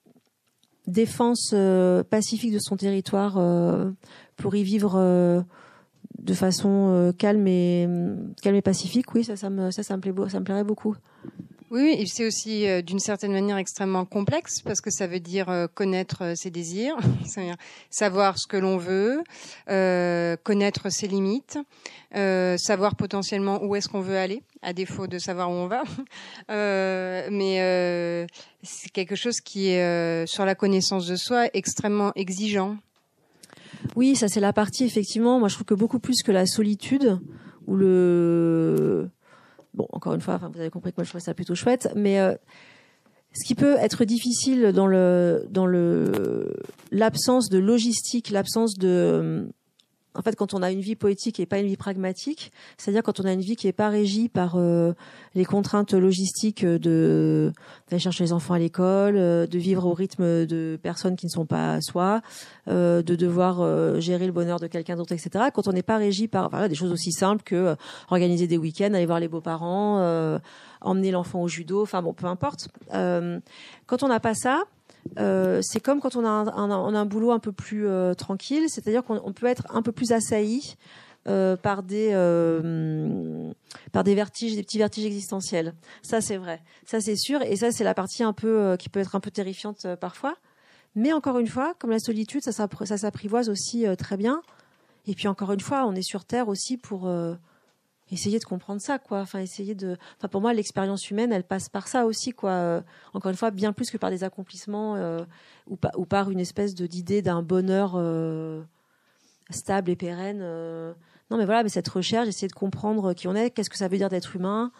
défense euh, pacifique de son territoire euh, pour y vivre euh, de façon euh, calme et calme et pacifique. Oui, ça, ça me, ça, ça me plaît, beau, ça me plairait beaucoup. Oui, oui, et c'est aussi euh, d'une certaine manière extrêmement complexe parce que ça veut dire euh, connaître euh, ses désirs, c'est-à-dire savoir ce que l'on veut, euh, connaître ses limites, euh, savoir potentiellement où est-ce qu'on veut aller, à défaut de savoir où on va. Euh, mais euh, c'est quelque chose qui est euh, sur la connaissance de soi extrêmement exigeant. Oui, ça c'est la partie effectivement. Moi, je trouve que beaucoup plus que la solitude ou le Bon, encore une fois, enfin, vous avez compris que moi je trouvais ça plutôt chouette, mais euh, ce qui peut être difficile dans le dans le l'absence de logistique, l'absence de, en fait, quand on a une vie poétique et pas une vie pragmatique, c'est-à-dire quand on a une vie qui est pas régie par euh, les contraintes logistiques de d'aller chercher les enfants à l'école, euh, de vivre au rythme de personnes qui ne sont pas soi, euh, de devoir euh, gérer le bonheur de quelqu'un d'autre, et cetera. Quand on n'est pas régi par voilà, des choses aussi simples que euh, organiser des week-ends, aller voir les beaux-parents, euh, emmener l'enfant au judo, enfin bon, peu importe. Euh, quand on n'a pas ça, Euh, c'est comme quand on a un, un, on a un boulot un peu plus euh, tranquille, c'est-à-dire qu'on on peut être un peu plus assailli euh, par des euh, par des vertiges, des petits vertiges existentiels. Ça c'est vrai, ça c'est sûr, et ça c'est la partie un peu euh, qui peut être un peu terrifiante euh, parfois. Mais encore une fois, comme la solitude, ça, ça s'apprivoise aussi euh, très bien. Et puis encore une fois, on est sur Terre aussi pour euh, essayer de comprendre ça, quoi. Enfin, essayer de. Enfin, pour moi, l'expérience humaine, elle passe par ça aussi, quoi. Euh, encore une fois, bien plus que par des accomplissements euh, ou, pa- ou par une espèce de d'idée d'un bonheur euh, stable et pérenne. Euh... Non, mais voilà, mais cette recherche, essayer de comprendre qui on est, qu'est-ce que ça veut dire d'être humain,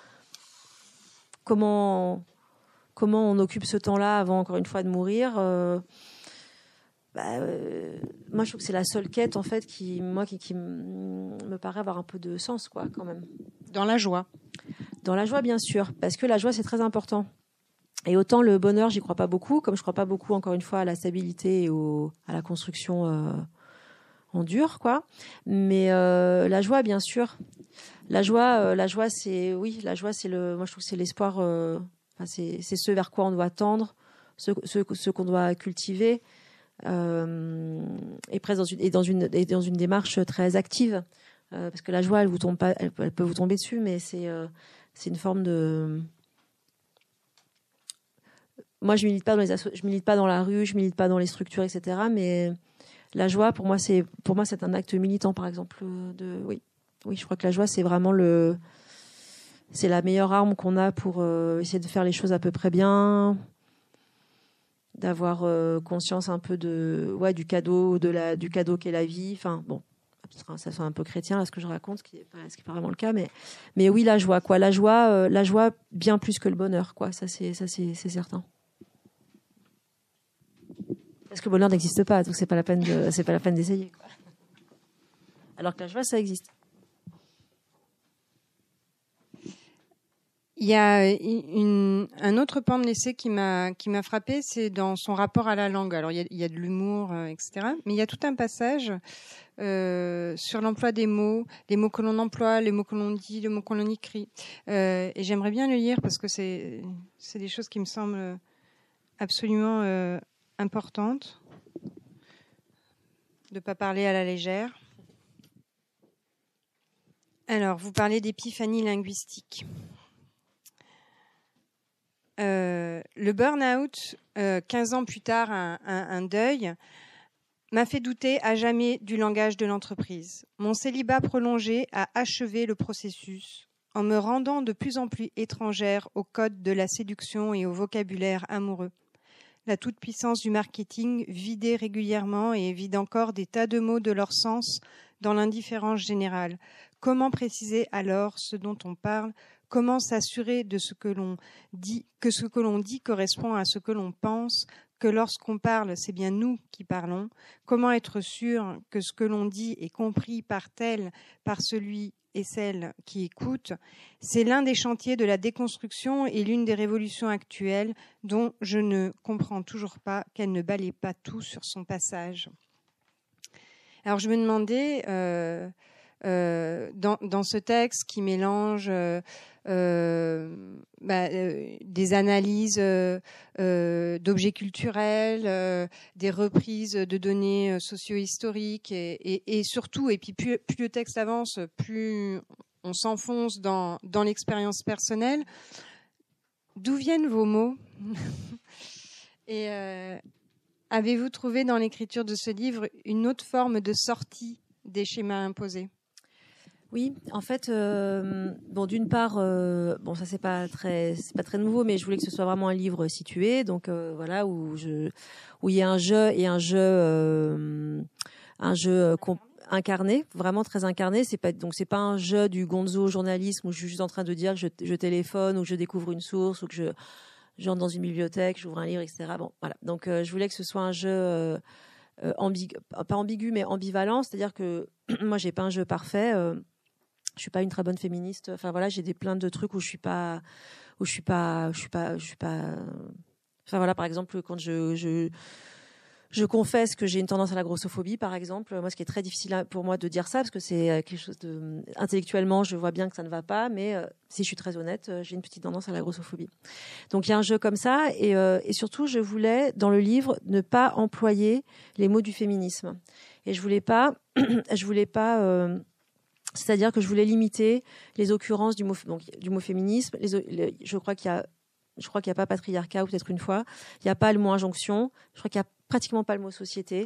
comment comment on occupe ce temps-là avant, encore une fois, de mourir. Euh... Bah, euh, moi, je trouve que c'est la seule quête, en fait, qui, moi, qui, qui me paraît avoir un peu de sens, quoi, quand même. Dans la joie. Dans la joie, bien sûr, parce que la joie, c'est très important. Et autant le bonheur, j'y crois pas beaucoup, comme je crois pas beaucoup, encore une fois, à la stabilité et au, à la construction euh, en dur, quoi. Mais euh, la joie, bien sûr. La joie, euh, la joie, c'est, oui, la joie, c'est le, moi, je trouve que c'est l'espoir. Euh, enfin, c'est, c'est ce vers quoi on doit tendre, ce, ce, ce qu'on doit cultiver. Euh, et presque dans une et dans une et dans une démarche très active euh, parce que la joie elle vous tombe pas elle, elle peut vous tomber dessus, mais c'est euh, c'est une forme de moi je milite pas dans les asso... je milite pas dans la rue, je milite pas dans les structures, etc., mais la joie pour moi c'est pour moi c'est un acte militant, par exemple, de oui oui je crois que la joie c'est vraiment le c'est la meilleure arme qu'on a pour euh, essayer de faire les choses à peu près bien, d'avoir euh, conscience un peu de ouais du cadeau de la du cadeau qu'est la vie. Enfin bon, ça soit un peu chrétien là ce que je raconte, ce qui est pas ce qui est pas vraiment le cas, mais mais oui, la joie, quoi, la joie euh, la joie bien plus que le bonheur, quoi. Ça c'est ça c'est c'est certain. Parce que le bonheur n'existe pas, donc c'est pas la peine de c'est pas la peine d'essayer, quoi. Alors que la joie, ça existe. Il y a une, un autre pan de l'essai qui m'a qui m'a frappé, c'est dans son rapport à la langue. Alors il y a, il y a de l'humour, euh, et cetera. Mais il y a tout un passage euh, sur l'emploi des mots, les mots que l'on emploie, les mots que l'on dit, les mots que l'on écrit. Euh, et j'aimerais bien le lire parce que c'est c'est des choses qui me semblent absolument euh, importantes. De pas parler à la légère. Alors, vous parlez d'épiphanie linguistique. Euh, le burn-out, euh, quinze ans plus tard, un, un, un deuil, m'a fait douter à jamais du langage de l'entreprise. Mon célibat prolongé a achevé le processus en me rendant de plus en plus étrangère au code de la séduction et au vocabulaire amoureux. La toute-puissance du marketing vidait régulièrement et vide encore des tas de mots de leur sens dans l'indifférence générale. Comment préciser alors ce dont on parle ? Comment s'assurer de ce que l'on dit, que ce que l'on dit correspond à ce que l'on pense, que lorsqu'on parle, c'est bien nous qui parlons? Comment être sûr que ce que l'on dit est compris par tel, par celui et celle qui écoute? C'est l'un des chantiers de la déconstruction et l'une des révolutions actuelles dont je ne comprends toujours pas qu'elle ne balaie pas tout sur son passage. Alors je me demandais... Euh, euh, dans, dans ce texte qui mélange euh, euh, bah, euh, des analyses euh, euh, d'objets culturels, euh, des reprises de données socio-historiques et, et, et surtout, et puis plus, plus le texte avance, plus on s'enfonce dans, dans l'expérience personnelle. D'où viennent vos mots? Et euh, avez-vous trouvé dans l'écriture de ce livre une autre forme de sortie des schémas imposés? Oui, en fait, euh, bon, d'une part, euh, bon, ça c'est pas très, c'est pas très nouveau, mais je voulais que ce soit vraiment un livre situé, donc euh, voilà, où je, où il y a un jeu et un jeu, euh, un jeu comp- incarné, vraiment très incarné. C'est pas, donc c'est pas un jeu du gonzo journalisme où je suis juste en train de dire que je, je téléphone ou que je découvre une source ou que je, j'entre dans une bibliothèque, j'ouvre un livre, et cetera. Bon, voilà. Donc euh, je voulais que ce soit un jeu euh, euh, ambigu, pas ambigu, mais ambivalent, c'est-à-dire que moi j'ai pas un jeu parfait. Euh, je suis pas une très bonne féministe. Enfin voilà, j'ai des plein de trucs où je suis pas, où je suis pas, je suis pas, je suis pas. Enfin voilà, par exemple, quand je je je confesse que j'ai une tendance à la grossophobie, par exemple. Moi, ce qui est très difficile pour moi de dire ça, parce que c'est quelque chose de intellectuellement, je vois bien que ça ne va pas, mais euh, si je suis très honnête, j'ai une petite tendance à la grossophobie. Donc il y a un jeu comme ça, et, euh, et surtout, je voulais dans le livre ne pas employer les mots du féminisme, et je voulais pas, je voulais pas. Euh, C'est-à-dire que je voulais limiter les occurrences du mot, donc, du mot féminisme. Les, les, je crois qu'il y a, je crois qu'il n'y a pas patriarcat, ou peut-être une fois. Il n'y a pas le mot injonction. Je crois qu'il n'y a pratiquement pas le mot société.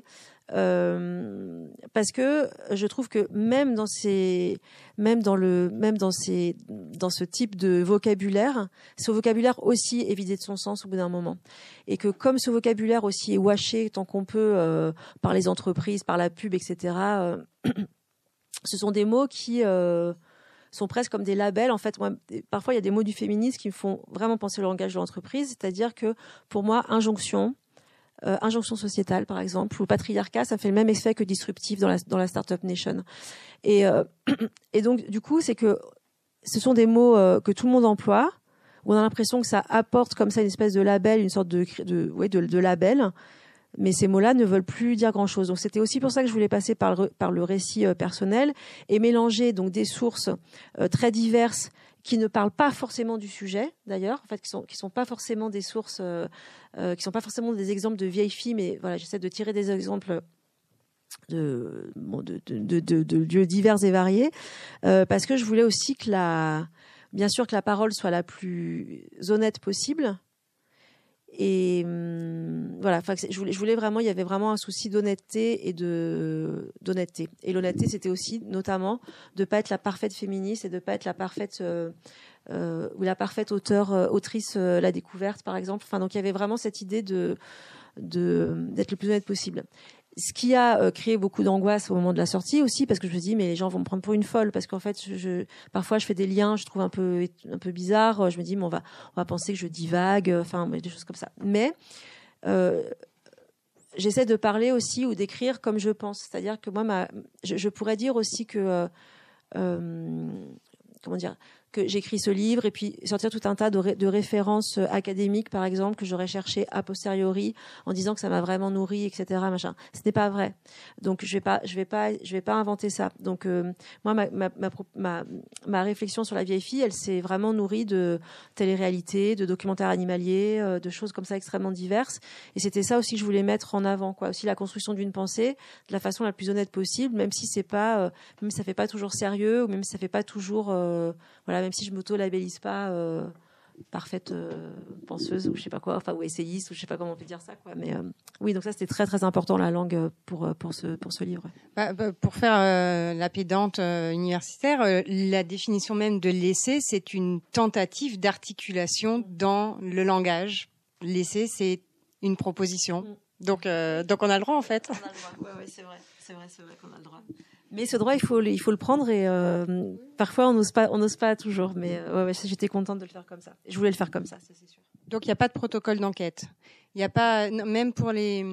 Euh, parce que je trouve que même dans ces, même dans le, même dans ces, dans ce type de vocabulaire, ce vocabulaire aussi est vidé de son sens au bout d'un moment. Et que comme ce vocabulaire aussi est washé tant qu'on peut euh, par les entreprises, par la pub, et cetera. Euh, Ce sont des mots qui euh, sont presque comme des labels. En fait, moi, parfois, il y a des mots du féminisme qui me font vraiment penser au langage de l'entreprise. C'est-à-dire que, pour moi, injonction, euh, injonction sociétale, par exemple, ou patriarcat, ça fait le même effet que disruptif dans la, dans la Startup Nation. Et, euh, et donc, du coup, c'est que ce sont des mots euh, que tout le monde emploie, où on a l'impression que ça apporte comme ça une espèce de label, une sorte de, de, ouais, de, de label. Mais ces mots-là ne veulent plus dire grand-chose. Donc c'était aussi pour ça que je voulais passer par le, par le récit euh, personnel et mélanger donc des sources euh, très diverses qui ne parlent pas forcément du sujet, d'ailleurs, en fait, qui sont qui sont pas forcément des sources, euh, euh, qui sont pas forcément des exemples de vieilles filles, mais voilà, j'essaie de tirer des exemples de bon, de, de, de, de, de lieux divers et variés, euh, parce que je voulais aussi que la, bien sûr que la parole soit la plus honnête possible. Et hum, voilà, enfin, je voulais, je voulais vraiment, il y avait vraiment un souci d'honnêteté et de d'honnêteté. Et l'honnêteté, c'était aussi notamment de pas être la parfaite féministe et de pas être la parfaite euh, euh, ou la parfaite auteure, euh, autrice, euh, la découverte, par exemple. Enfin, donc il y avait vraiment cette idée de de d'être le plus honnête possible. Ce qui a euh, créé beaucoup d'angoisse au moment de la sortie aussi, parce que je me dis mais les gens vont me prendre pour une folle, parce qu'en fait je, je parfois je fais des liens, je trouve un peu un peu bizarre, je me dis mais on va on va penser que je divague, enfin des choses comme ça. Mais euh, j'essaie de parler aussi ou d'écrire comme je pense, c'est-à-dire que moi ma je, je pourrais dire aussi que euh, euh, comment dire que j'écris ce livre et puis sortir tout un tas de, ré, de références académiques, par exemple, que j'aurais cherché a posteriori en disant que ça m'a vraiment nourri, et cetera. Machin. Ce n'est pas vrai. Donc je vais pas, je vais pas, je vais pas inventer ça. Donc euh, moi, ma, ma, ma, ma, ma réflexion sur la vieille fille, elle s'est vraiment nourrie de télé-réalité, de documentaires animaliers, euh, de choses comme ça extrêmement diverses. Et c'était ça aussi que je voulais mettre en avant, quoi. Aussi la construction d'une pensée de la façon la plus honnête possible, même si c'est pas, euh, même si ça fait pas toujours sérieux, ou même si ça fait pas toujours, euh, voilà. Même si je m'auto-labellise pas euh, parfaite euh, penseuse ou je sais pas quoi, enfin ou essayiste ou je sais pas comment on peut dire ça, quoi. Mais euh, oui, donc ça c'était très très important la langue pour pour ce pour ce livre. Bah, bah, pour faire euh, la pédante euh, universitaire, euh, la définition même de l'essai, c'est une tentative d'articulation dans le langage. L'essai, c'est une proposition. Mm. Donc euh, donc on a le droit en fait. On a le droit. Ouais, ouais, c'est vrai, c'est vrai, c'est vrai qu'on a le droit. Mais ce droit, il faut, il faut le prendre et euh, parfois on n'ose pas, on n'ose pas toujours. Mais euh, ouais, ouais, j'étais contente de le faire comme ça. Je voulais le faire comme ça, ça c'est sûr. Donc il n'y a pas de protocole d'enquête. Il n'y a pas, non, même pour les,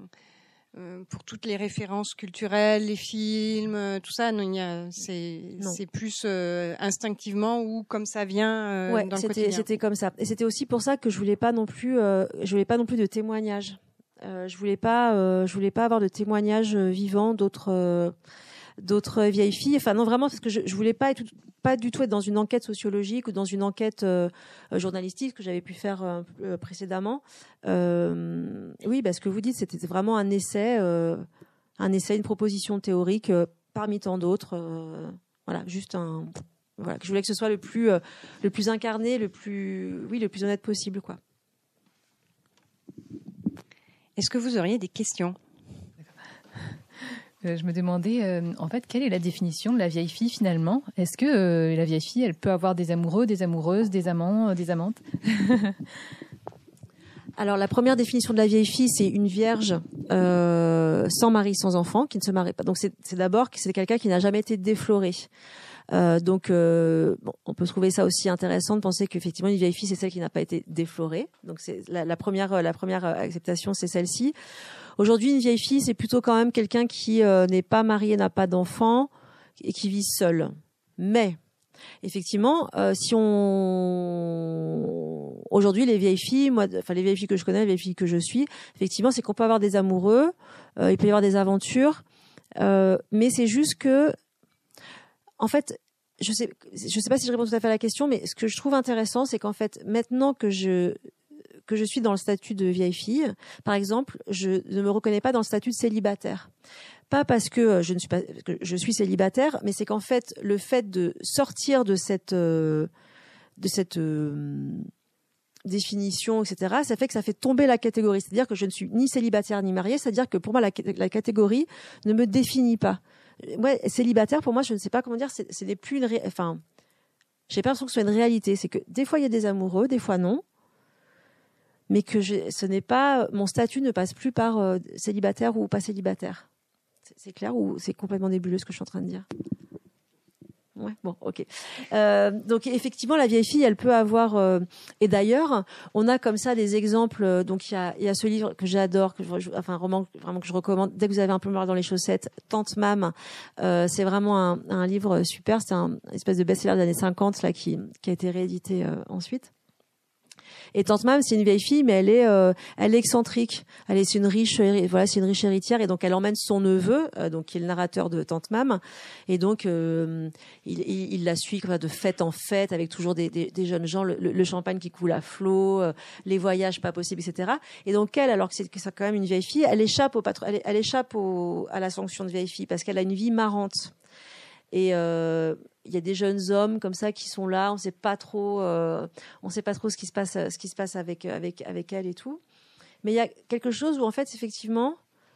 euh, pour toutes les références culturelles, les films, tout ça. Non, il y a, c'est, non. c'est plus euh, instinctivement ou comme ça vient euh, ouais, dans le c'était, quotidien. C'était comme ça. Et c'était aussi pour ça que je voulais pas non plus, euh, je voulais pas non plus de témoignages. Euh, je voulais pas, euh, je voulais pas avoir de témoignages vivants d'autres. Euh, d'autres vieilles filles. Enfin non, vraiment, parce que je, je voulais pas être, pas du tout être dans une enquête sociologique ou dans une enquête euh, journalistique que j'avais pu faire euh, précédemment. Euh, oui, bah, ce que vous dites, c'était vraiment un essai, euh, un essai, une proposition théorique euh, parmi tant d'autres. Euh, voilà, juste un, voilà, que je voulais que ce soit le plus, euh, le plus incarné, le plus, oui, le plus honnête possible, quoi. Est-ce que vous auriez des questions ? Euh, je me demandais, euh, en fait, quelle est la définition de la vieille fille finalement ? Est-ce que euh, la vieille fille, elle peut avoir des amoureux, des amoureuses, des amants, euh, des amantes ? Alors, la première définition de la vieille fille, c'est une vierge euh, sans mari, sans enfant, qui ne se marie pas. Donc, c'est, c'est d'abord que c'est quelqu'un qui n'a jamais été défloré. Euh, donc, euh, bon, on peut trouver ça aussi intéressant de penser qu'effectivement, une vieille fille, c'est celle qui n'a pas été déflorée. Donc, c'est la, la première, la première acceptation, c'est celle-ci. Aujourd'hui, une vieille fille, c'est plutôt quand même quelqu'un qui euh, n'est pas marié, n'a pas d'enfant et qui vit seul. Mais effectivement, euh, si on aujourd'hui les vieilles filles, moi, enfin les vieilles filles que je connais, les vieilles filles que je suis, effectivement, c'est qu'on peut avoir des amoureux, euh, il peut y avoir des aventures, euh, mais c'est juste que, en fait, je sais, je sais pas si je réponds tout à fait à la question, mais ce que je trouve intéressant, c'est qu'en fait, maintenant que je que je suis dans le statut de vieille fille, par exemple, je ne me reconnais pas dans le statut de célibataire. Pas parce que je ne suis pas, que je suis célibataire, mais c'est qu'en fait, le fait de sortir de cette, euh, de cette euh, définition, et cetera, ça fait que ça fait tomber la catégorie. C'est-à-dire que je ne suis ni célibataire ni mariée. C'est-à-dire que pour moi, la, la catégorie ne me définit pas. Moi, célibataire, pour moi, je ne sais pas comment dire. C'est, ce n'est plus une, ré... enfin, j'ai pas l'impression que ce soit une réalité. C'est que des fois il y a des amoureux, des fois non. Mais que je, ce n'est pas, mon statut ne passe plus par euh, célibataire ou pas célibataire. C'est, c'est clair ou c'est complètement nébuleux ce que je suis en train de dire ? Ouais, bon, ok. Euh, donc effectivement, la vieille fille, elle peut avoir. Euh, et d'ailleurs, on a comme ça des exemples. Donc il y a, il y a ce livre que j'adore, que je, enfin un roman vraiment que je recommande. Dès que vous avez un peu marre dans les chaussettes, Tante Mam. Euh, c'est vraiment un, un livre super. C'est un une espèce de best-seller des années cinquante là qui qui a été réédité euh, ensuite. Et Tante Mam, c'est une vieille fille, mais elle est, euh, elle est excentrique. Elle est, c'est une riche, voilà, c'est une riche héritière, et donc elle emmène son neveu, euh, donc qui est le narrateur de Tante Mam, et donc euh, il, il, il la suit quoi, de fête en fête, avec toujours des, des, des jeunes gens, le, le champagne qui coule à flot, euh, les voyages pas possibles, et cetera. Et donc elle, alors que c'est, que c'est quand même une vieille fille, elle échappe au patron, elle, elle échappe au, à la sanction de vieille fille parce qu'elle a une vie marrante. Et euh, il y a des jeunes hommes comme ça qui sont là, on sait pas trop, euh, on sait pas trop ce qui se passe, ce qui se passe avec avec avec elle et tout. Mais il y a quelque chose où en fait, effectivement,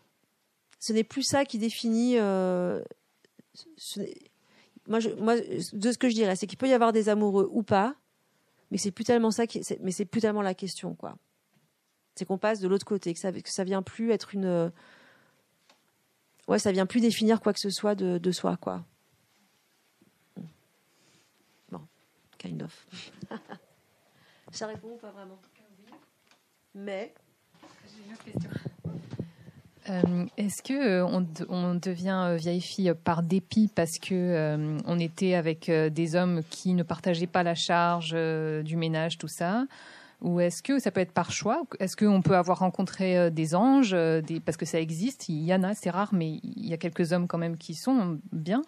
ce n'est plus ça qui définit. Euh, ce moi, je, moi, de ce que je dirais, c'est qu'il peut y avoir des amoureux ou pas, mais c'est plus tellement ça qui, c'est, mais c'est plus tellement la question, quoi. C'est qu'on passe de l'autre côté, que ça, que ça vient plus être une, ouais, ça vient plus définir quoi que ce soit de, de soi, quoi. Kind of. Ça répond ou pas vraiment ? Mais. J'ai une autre question. Euh, est-ce que euh, on, de, on devient euh, vieille fille par dépit parce que euh, on était avec euh, des hommes qui ne partageaient pas la charge euh, du ménage, tout ça, ou est-ce que ça peut être par choix ? Est-ce qu'on peut avoir rencontré euh, des anges, euh, des, parce que ça existe, il y en a, c'est rare, mais il y a quelques hommes quand même qui sont bien.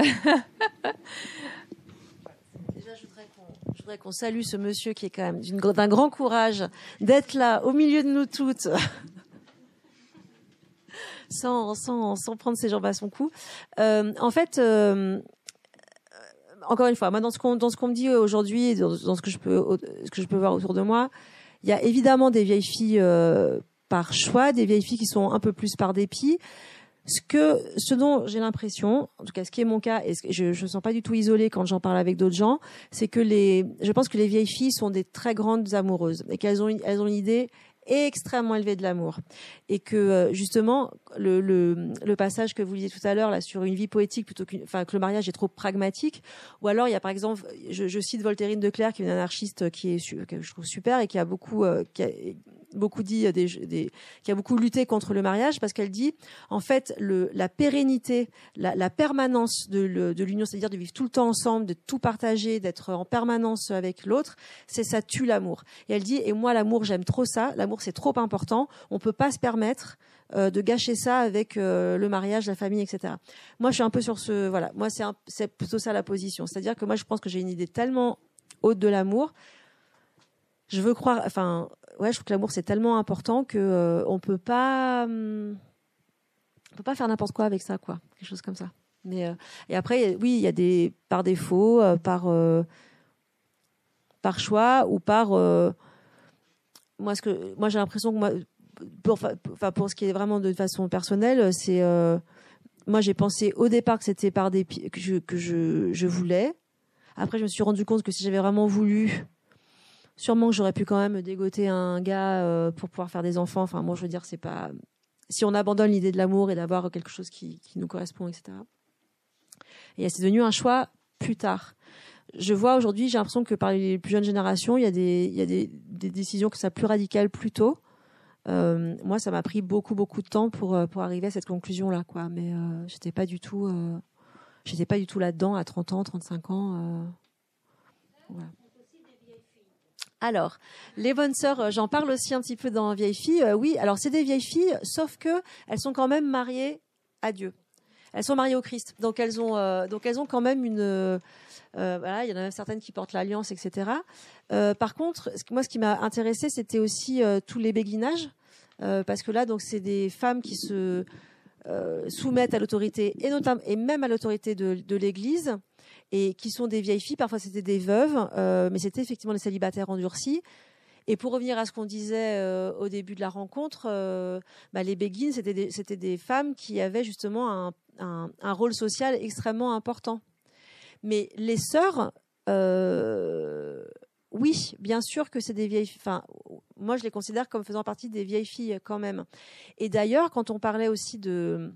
Déjà, je voudrais qu'on, je voudrais qu'on salue ce monsieur qui est quand même d'une, d'un grand courage d'être là au milieu de nous toutes, sans, sans, sans prendre ses jambes à son cou. Euh, en fait, euh, encore une fois, moi, dans ce qu'on, dans ce qu'on me dit aujourd'hui, dans, dans ce que je peux, ce que je peux voir autour de moi, il y a évidemment des vieilles filles euh, par choix, des vieilles filles qui sont un peu plus par dépit. Ce que, ce dont j'ai l'impression, en tout cas, ce qui est mon cas, et ce que je, je me sens pas du tout isolée quand j'en parle avec d'autres gens, c'est que les, je pense que les vieilles filles sont des très grandes amoureuses et qu'elles ont, elles ont une idée extrêmement élevée de l'amour, et que justement le, le, le passage que vous lisiez tout à l'heure là sur une vie poétique plutôt qu'une, enfin que le mariage est trop pragmatique, ou alors il y a par exemple, je, je cite Voltairine de Cleyre qui est une anarchiste qui est que je trouve super et qui a beaucoup, euh, qui a, beaucoup dit, des, des, qui a beaucoup lutté contre le mariage, parce qu'elle dit, en fait, le, la pérennité, la, la permanence de, le, de l'union, c'est-à-dire de vivre tout le temps ensemble, de tout partager, d'être en permanence avec l'autre, c'est ça tue l'amour. Et elle dit, et moi l'amour, j'aime trop ça, l'amour c'est trop important, on peut pas se permettre euh, de gâcher ça avec euh, le mariage, la famille, et cetera. Moi, je suis un peu sur ce, voilà, moi c'est, un, c'est plutôt ça la position, c'est-à-dire que moi je pense que j'ai une idée tellement haute de l'amour. Je veux croire, enfin, ouais, je trouve que l'amour c'est tellement important que euh, on peut pas, hum, on peut pas faire n'importe quoi avec ça, quoi, quelque chose comme ça. Mais euh, et après, oui, il y a des par défaut, euh, par euh, par choix ou par euh, moi ce que moi j'ai l'impression que moi, pour enfin pour ce qui est vraiment de façon personnelle, c'est euh, moi j'ai pensé au départ que c'était par des que je que je je voulais. Après, je me suis rendu compte que si j'avais vraiment voulu, sûrement que j'aurais pu quand même dégoter un gars euh, pour pouvoir faire des enfants. Enfin, moi, je veux dire, c'est pas... Si on abandonne l'idée de l'amour et d'avoir quelque chose qui, qui nous correspond, et cetera. Et c'est devenu un choix plus tard. Je vois aujourd'hui, j'ai l'impression que par les plus jeunes générations, il y a des, il y a des, des décisions qui sont plus radicales plus tôt. Euh, moi, ça m'a pris beaucoup, beaucoup de temps pour, pour arriver à cette conclusion-là, quoi. Mais euh, j'étais pas du tout, euh, j'étais pas du tout là-dedans à trente ans, trente-cinq ans. Euh, voilà. Alors, les bonnes sœurs, j'en parle aussi un petit peu dans Vieilles filles. Euh, oui, alors c'est des vieilles filles, sauf que elles sont quand même mariées à Dieu. Elles sont mariées au Christ, donc elles ont, euh, donc elles ont quand même une. Euh, voilà, il y en a même certaines qui portent l'alliance, et cetera. Euh, par contre, moi, ce qui m'a intéressée, c'était aussi euh, tous les béguinages, euh, parce que là, donc, c'est des femmes qui se euh, soumettent à l'autorité et notamment et même à l'autorité de, de l'Église. Et qui sont des vieilles filles, parfois c'était des veuves, euh, mais c'était effectivement des célibataires endurcis. Et pour revenir à ce qu'on disait euh, au début de la rencontre, euh, bah, les béguines, c'était des, c'était des femmes qui avaient justement un, un, un rôle social extrêmement important. Mais les sœurs, euh, oui, bien sûr que c'est des vieilles filles. Enfin, moi, je les considère comme faisant partie des vieilles filles quand même. Et d'ailleurs, quand on parlait aussi de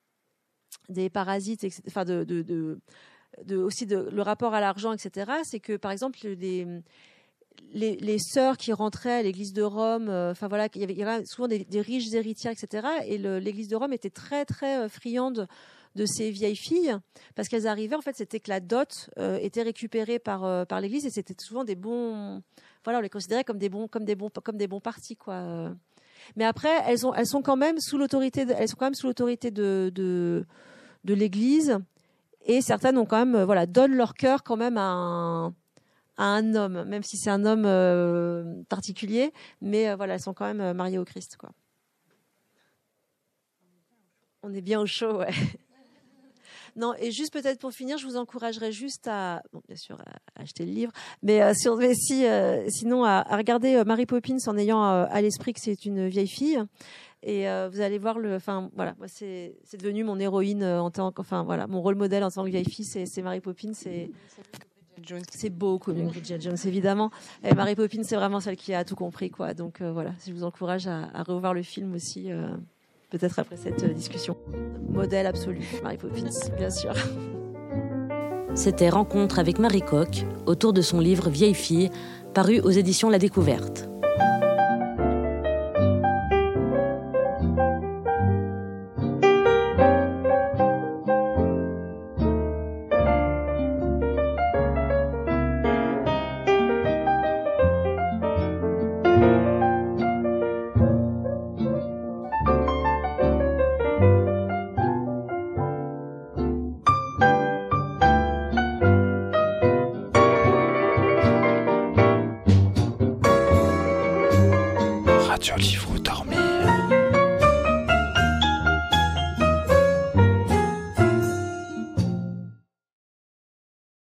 des parasites, et cetera, enfin de, de, de De, aussi de, le rapport à l'argent, et cetera, c'est que, par exemple, les, les, les sœurs qui rentraient à l'église de Rome, enfin euh, voilà, il y avait, il y avait souvent des, des riches héritières, et cetera, et le, l'église de Rome était très, très friande de ces vieilles filles, parce qu'elles arrivaient, en fait, c'était que la dot euh, était récupérée par, euh, par l'église, et c'était souvent des bons... Voilà, on les considérait comme des bons, comme des bons, comme des bons partis, quoi. Mais après, elles, ont, elles sont quand même sous l'autorité de, elles sont quand même sous l'autorité de, de, de l'église. Et certaines ont quand même, voilà, donnent leur cœur quand même à un, à un homme, même si c'est un homme euh, particulier. Mais euh, voilà, elles sont quand même mariées au Christ, quoi. On est bien au chaud, ouais. Non, et juste peut-être pour finir, je vous encouragerais juste à, bon, bien sûr, à acheter le livre, mais euh, si on devait, si, euh, sinon à, à regarder euh, Mary Poppins en ayant euh, à l'esprit que c'est une vieille fille. Et euh, vous allez voir le, enfin voilà, moi c'est c'est devenu mon héroïne euh, en tant que, enfin voilà, mon rôle modèle en tant que vieille fille, c'est c'est Mary Poppins, c'est c'est beaucoup mieux que Bridget Jones évidemment. Et Mary Poppins, c'est vraiment celle qui a tout compris, quoi. Donc euh, voilà, je vous encourage à, à revoir le film aussi, euh, peut-être après cette euh, discussion. Modèle absolu, Mary Poppins, bien sûr. C'était Rencontre avec Marie Coq autour de son livre Vieille fille, paru aux éditions La Découverte. Radio Livre